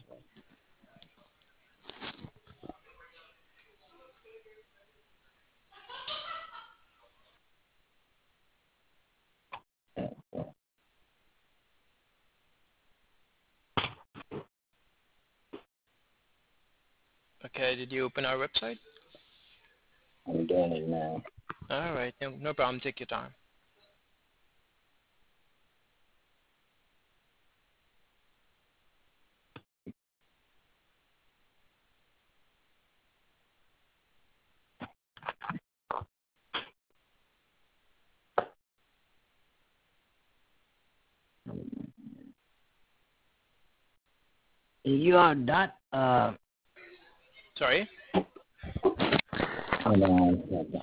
Okay, did you open our website? I'm doing it now. All right, no, no problem. Take your time. You are dot uh. Sorry? Hold on.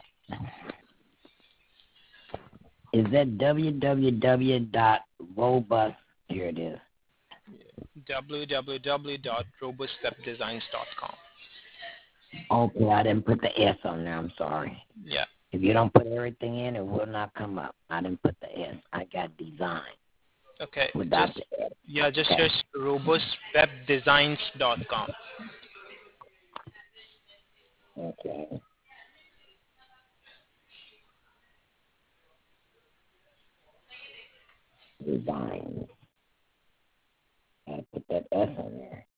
Is that www dot robust? Here it is. w w w dot robust web designs dot com. Okay, I didn't put the S on there. I'm sorry. Yeah. If you don't put everything in, it will not come up. I didn't put the S. I got design Okay. without Just the S. yeah, just Okay. search robust web designs dot com. Okay. Design. I put that S on there.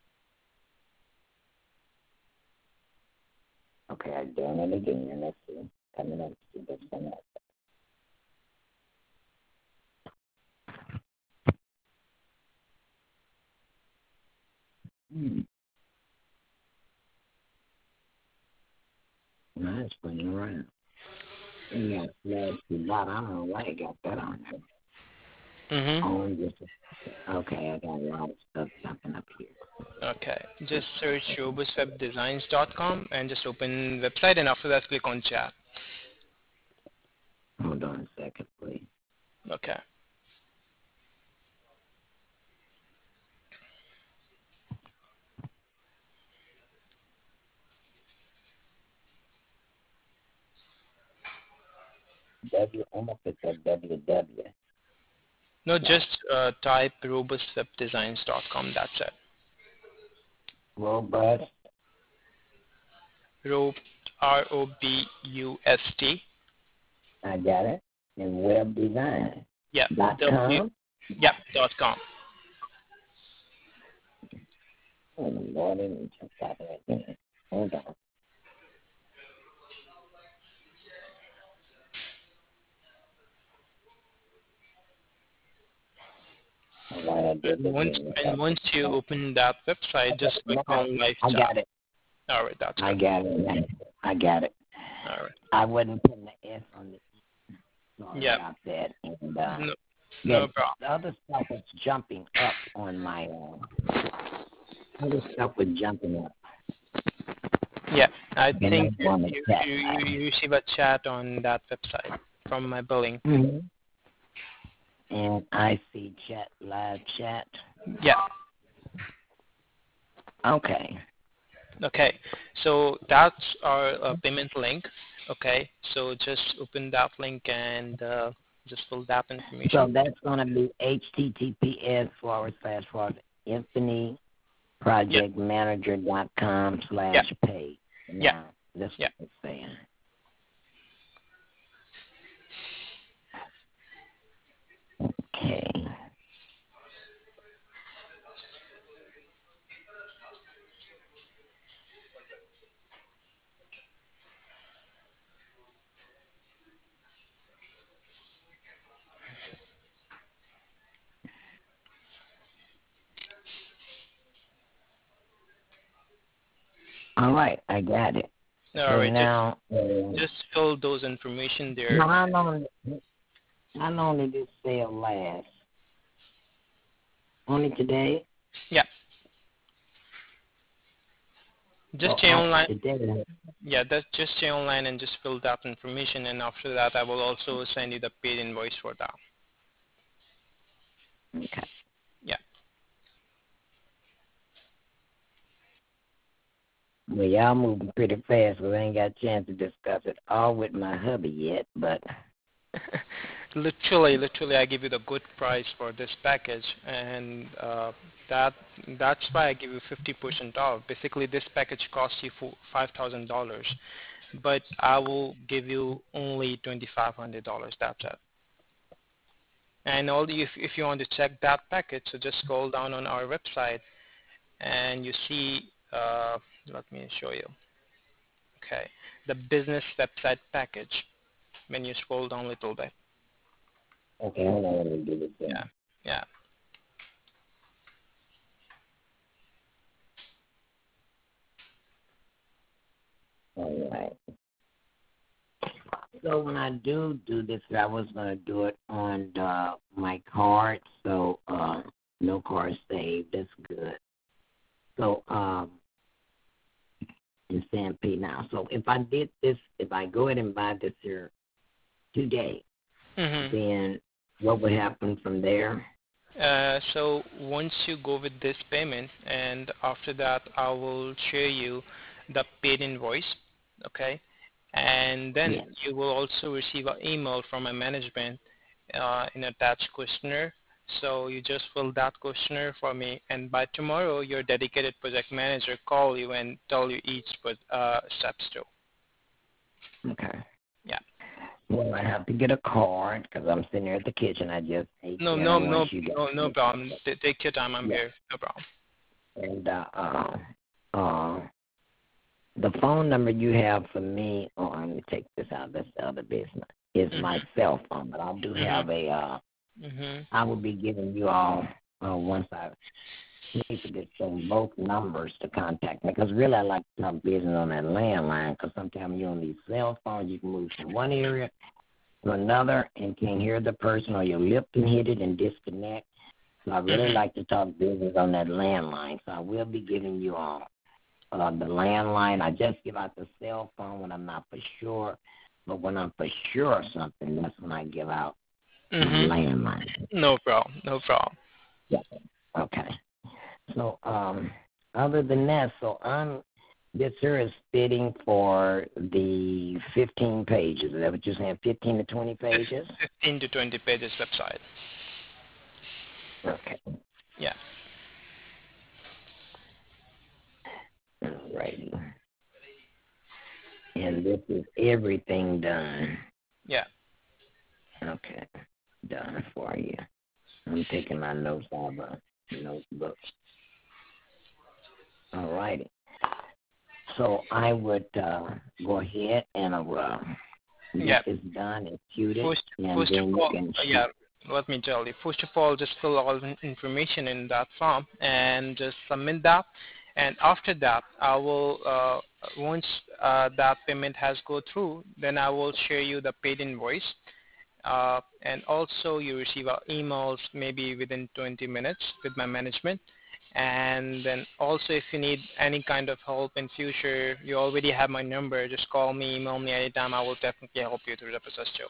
Okay, I'm doing it again. Let's see. Coming up. See what's coming up. Hmm. No, it's running around. You got flash to lot. I don't know why you got that on there. Mhm. Oh, just okay. I got a lot of stuff jumping up here. Okay. Just search robust web designs dot com and just open website, and after that click on chat. Hold on a second, please. Okay. W. I'm gonna put that W W. No, Right. just uh, type robust web designs dot com. That's it. Robust. Rob R O B U S T. I got it. And web design. Yeah. Dot W. com. Yep. Dot com. Oh Lord, let me jump out of that. Hold on. Why I did And this once again. and once you open that website, just click Now, on live I chat. got it. All right, that's I good. got it. I got it. All right. I wasn't putting the S on the E. Sorry Yeah. about that. And uh, No, yeah, no problem. the other stuff was jumping up on my. Uh, other stuff was jumping up. Yeah, I And think that's on the you chat. you you you receive a chat on that website from my billing. Mm-hmm. And I see chat, live chat. Yeah. Okay. Okay. So that's our uh, payment link. Okay. So just open that link and uh, just fill that So information. that's going to be https forward slash forward infinity Yeah. project manager dot com Yeah. slash pay. Yeah. Now, that's Yeah. what it's saying. Okay. All right, I got it. All So right. Just now, uh, just fill those information there. now how long, how long did this sale last? Only today? Yeah. Just Oh, stay after online. today. Yeah, that's just stay online and just fill that information, and after that, I will also send you the paid invoice for that. Okay. Yeah. Well, y'all moving pretty fast, so I ain't got a chance to discuss it all with my hubby yet, but literally, literally, I give you the good price for this package, and uh, that that's why I give you fifty percent off. Basically, this package costs you for five thousand dollars, but I will give you only twenty five hundred dollars. That's it. And all the, if if you want to check that package, so just scroll down on our website, and you see. Uh, let me show you. Okay, the business website package. When you scroll down a little bit. Okay, hold on, let me do this thing. Yeah, yeah. All right. So when I do do this, I was gonna do it on uh, my card. So uh, no card saved. That's good. So um, in San P now. So if I did this, if I go ahead and buy this here today, Mm-hmm. then what would happen from there? Uh, so once you go with this payment, and after that, I will share you the paid invoice, okay? And then Yes. you will also receive an email from my management uh, in attached questionnaire. So you just fill that questionnaire for me, and by tomorrow, your dedicated project manager call you and tell you each uh, steps too. Okay. Yeah. Well, I have to get a card because I'm sitting here at the kitchen. I just ate No, no, dinner no, once you got. no, no problem. T- take your time. I'm Yeah. here. No problem. And uh, uh, uh, the phone number you have for me, oh, I'm going to take this out. That's the other business. Is my Mhm. cell phone, but I do Mhm. have a. Uh, Mhm. I will be giving you all uh, once I need to get some both numbers to contact me because really I like to talk business on that landline because sometimes you're on these cell phones, you can move from one area to another and can't hear the person or your lip can hit it and disconnect. So I really Mhm. like to talk business on that landline. So I will be giving you all uh, the landline. I just give out the cell phone when I'm not for sure. But when I'm for sure of something, that's when I give out my Mhm. landline. No problem. No problem. Yeah. Okay. So um, other than that, so I'm this here is fitting for the fifteen pages. Is that what you're saying? fifteen to twenty pages? fifteen to twenty pages website. Okay. Yeah. Alrighty. And this is everything done. Yeah. Okay. Done for you. I'm taking my notes out of a notebook. All righty. So I would uh, go ahead and uh, Yeah. get this done and shoot it, First, and first of then you all, can uh, shoot. yeah. Let me tell you. First of all, just fill all the information in that form and just submit that. And after that, I will uh, once uh, that payment has go through, then I will share you the paid invoice. Uh, and also you receive our emails maybe within twenty minutes with my management. And then also if you need any kind of help in future, you already have my number. Just call me, email me anytime. I will definitely help you through the process too.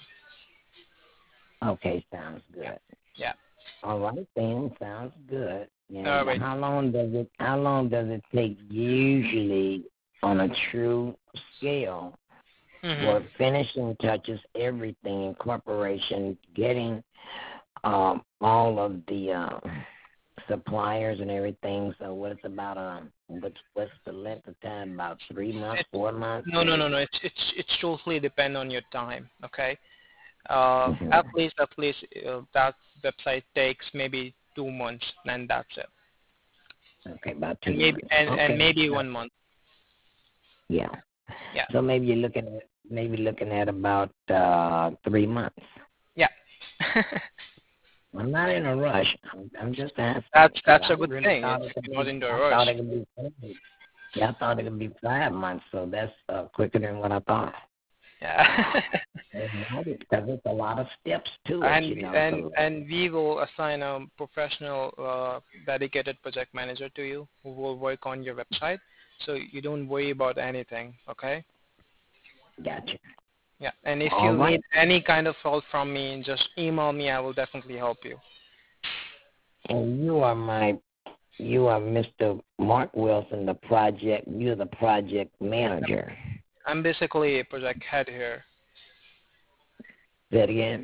Okay, sounds Yeah. good. Yeah. All right, then sounds good. All And right. how long does it? How long does it take usually on a true scale Mhm. for finishing touches, everything, incorporation, getting um, all of the uh, suppliers and everything? So what's about um, what's what's the length of time? About three months, It, four months, no, no, or no, no. It's it's it's totally depend on your time. Okay. Uh, hmm at least at least uh, that website takes maybe two months, and that's it. okay, about two And maybe months. and and Okay, maybe that's, one month. yeah. Yeah. So maybe you're looking at maybe looking at about uh, three months. Yeah. I'm not in a rush. I'm, I'm just asking that's because that's a I good really thing. If thought it could you're not be. in a I rush. thought it could be. five. Yeah, I thought it could be five months. So that's uh, quicker than what I thought. Yeah. Because it's a lot of steps to it, and you know. and So and we will assign a professional uh, dedicated project manager to you who will work on your website, so you don't worry about anything. Okay. gotcha. Yeah. And if All you right. need any kind of help from me, just email me. I will definitely help you. And you are my. You are Mister Mark Wilson, the project. You're the project manager. I'm basically a project head here. Say it again.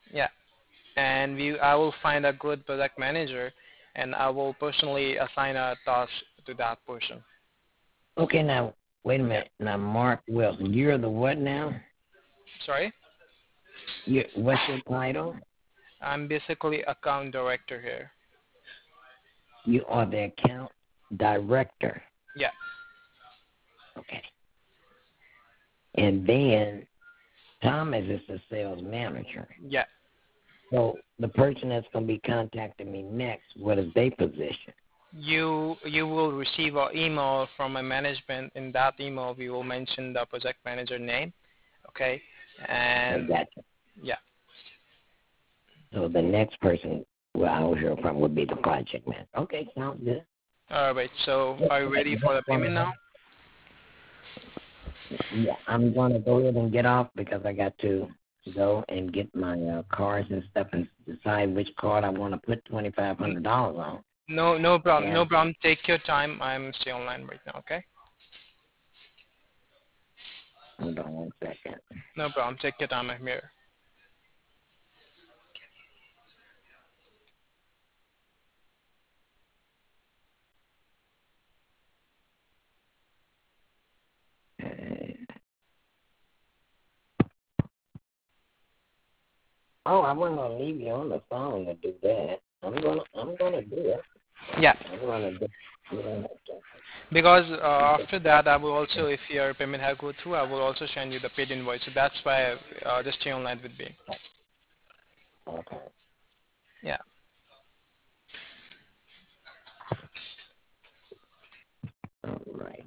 Yeah, and we I will find a good project manager, and I will personally assign a task to that person. Okay, now wait a Yeah. minute. Now, Mark Wilson, you're the what now? Sorry, You what's your title? I'm basically account director here. You are the account director. Yeah. Okay. And then Thomas is the sales manager. Yeah. So the person that's going to be contacting me next, what is their position? You you will receive an email from my management. In that email, we will mention the project manager name. Okay, I and got you. yeah. So the next person well, I will hear from would be the project manager. Okay, sounds good. All right. So are you ready for the payment now? Yeah, I'm going to go ahead and get off because I got to go and get my uh, cards and stuff and decide which card I want to put twenty-five hundred dollars on. No, no problem. And No problem. Take your time. I'm still online right now. Okay. hold on one second. No problem. Take your time. I'm here. Uh, oh, I wasn't going to leave you on the phone to do that. I'm gonna, I'm gonna do it. Yeah. I'm gonna do. You don't have to. Because uh, after that, I will also, if your payment has go through, I will also send you the paid invoice. So that's why uh, just stay online with me. Okay. Yeah. All right.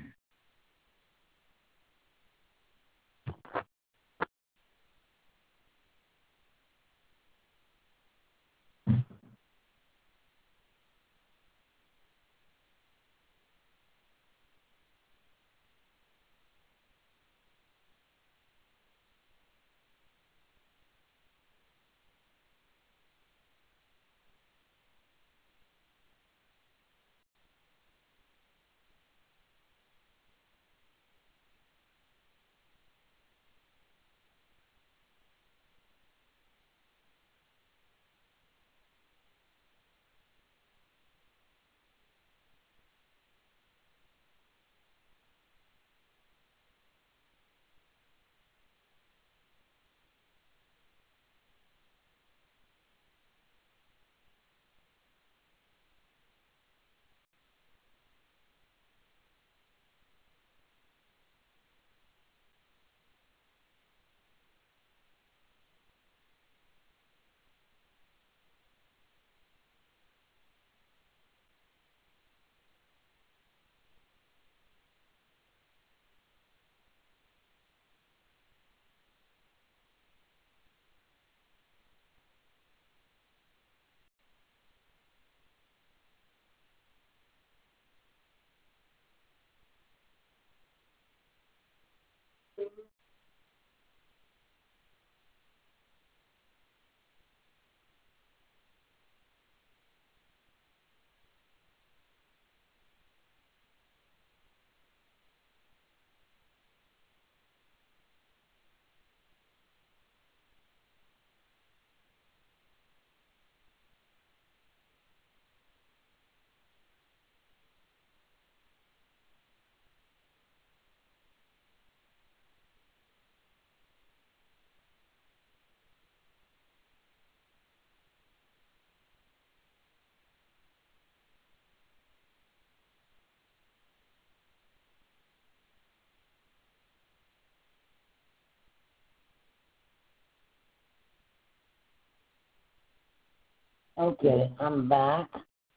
Okay, I'm back.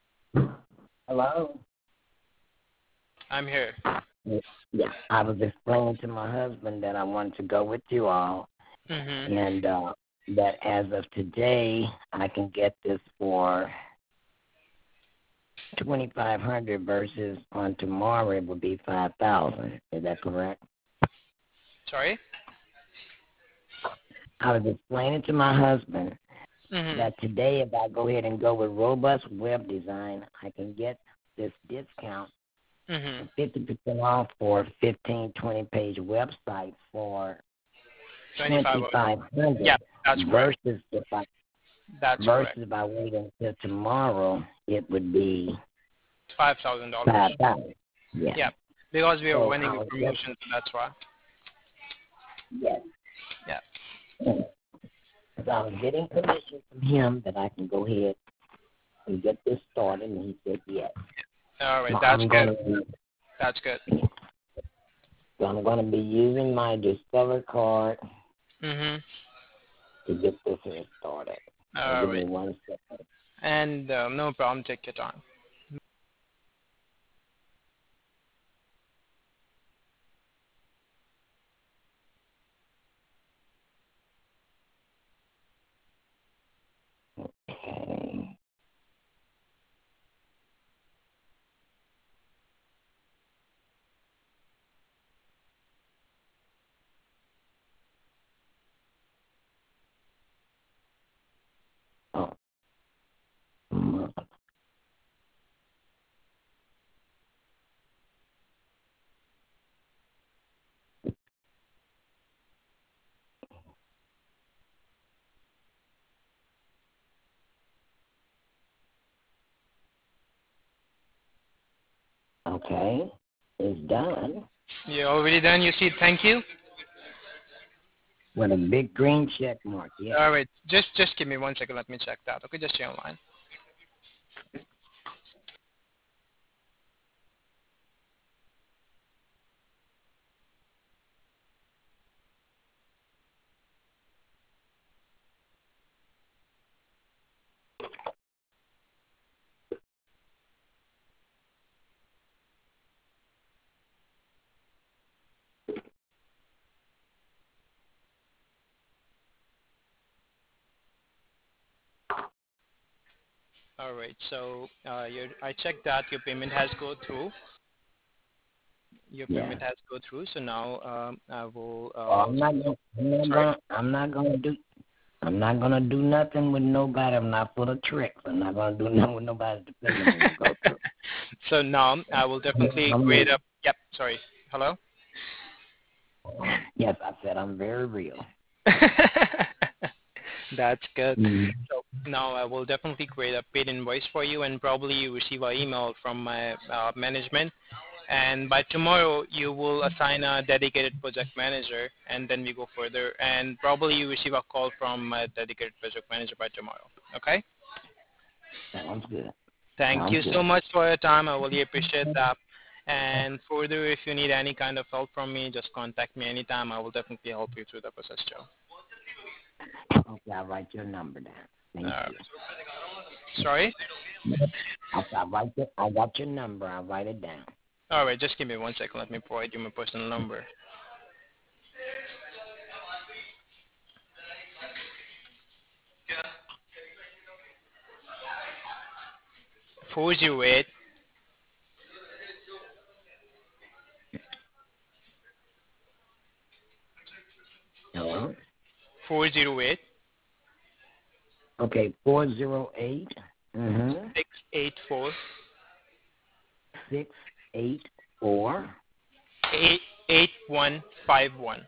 Hello. I'm here. Yeah, I was explaining to my husband that I wanted to go with you all, Mhm. and uh, that as of today, I can get this for twenty-five hundred versus on tomorrow it would be five thousand. Is that correct? Sorry. I was explaining to my husband Mhm. that today, if I go ahead and go with robust web design, I can get this discount Mhm. fifty percent off for fifteen, twenty page website for twenty-five. twenty-five hundred. Yeah. That's correct. Versus if I That's versus correct. if I wait until tomorrow, it would be Five thousand dollars. five thousand. Yeah. Yeah, because we are So running I a was just, promotion, so that's why. yes. Yeah. So I was getting permission from him that I can go ahead and get this started, and he said yes. All right, So that's I'm good. gonna be, That's good. so I'm gonna be using my Discover card Mhm. to get this here started. So All give me right, one second. and um, no problem. Take your time. Okay. Oh. mm, Okay. It's done. You already done? You see, thank you. With a big green check mark. Yes. All right, just just give me one second. Let me check that. Okay, just stay online. All right, so uh, your I checked that your payment has go through. Your Yes. payment has go through. So now um, I will. Oh, Uh, I'm not gonna, I'm not sorry. gonna I'm not gonna do I'm not gonna do nothing with nobody. I'm not full of tricks. I'm not gonna do nothing with nobody to pay me to go through. So now I will definitely I'm create real. a. Yep. Sorry. Hello. Yes, I said I'm very real. That's good. Mm-hmm. So now I will definitely create a paid invoice for you, and probably you receive an email from my uh, management. And by tomorrow, you will assign a dedicated project manager, and then we go further. And probably you receive a call from a dedicated project manager by tomorrow. Okay? Sounds good. Thank Sounds you so good. much for your time. I really appreciate that. And further, if you need any kind of help from me, just contact me anytime. I will definitely help you through the process, Joe. Okay, I'll write your number down. Thank Uh, you. sorry? Okay, I'll write it. I got your number. I'll write it down. All right, just give me one second. Let me provide you my personal number. four zero eight Hello? four zero eight Okay, four zero eight mm-hmm, six eight four six eight four eight eight one five one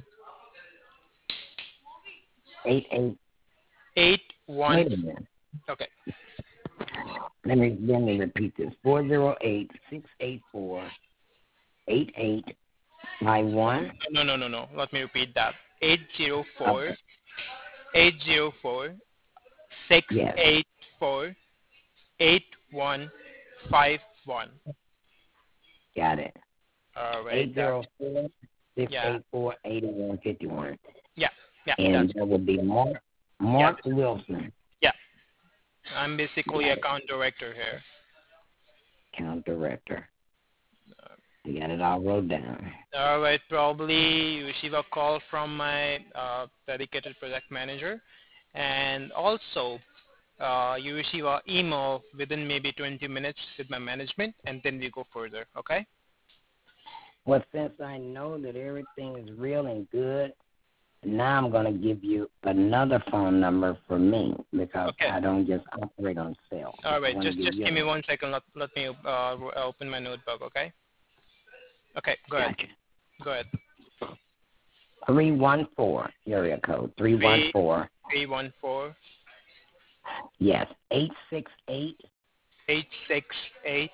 eight eight. eight one. Wait a minute. Okay. Let me let me repeat this. Four zero eight six eight four eight eight five one. No, no, no, no. Let me repeat that. Eight zero four Okay. eight zero four six Yes, eight four eight one five one. got it. All right. Eight That's zero four six yeah, eight four eighty one fifty one. yeah, yeah. And That's that would be Mark yeah, Mark Wilson. yeah. I'm basically Got it. account director here. Account director. You got it all wrote down. All right. Probably you receive a call from my uh, dedicated project manager, and also uh, you receive an email within maybe twenty minutes with my management, and then we go further. Okay? Well, since I know that everything is real and good, now I'm going to give you another phone number for me because Okay. I don't just operate on cell. All I right. want to Just give just you give me a one second. Let let me uh, open my notebook. Okay? Okay. Go ahead. gotcha. Go ahead. three one four area code, Three three one four three one four. Yes, eight six eight. eight six eight.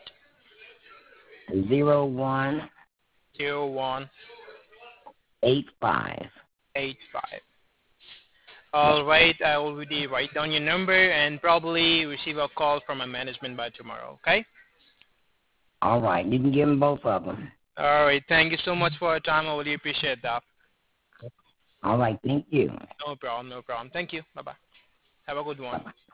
Zero one. Zero one. Eight five. Eight five. All right, I will already write down your number and probably receive a call from my management by tomorrow, okay? All right, you can give them both of them. All right, thank you so much for your time. I really appreciate that. All right, thank you. No problem, no problem. Thank you. Bye-bye. Have a good one. Bye-bye.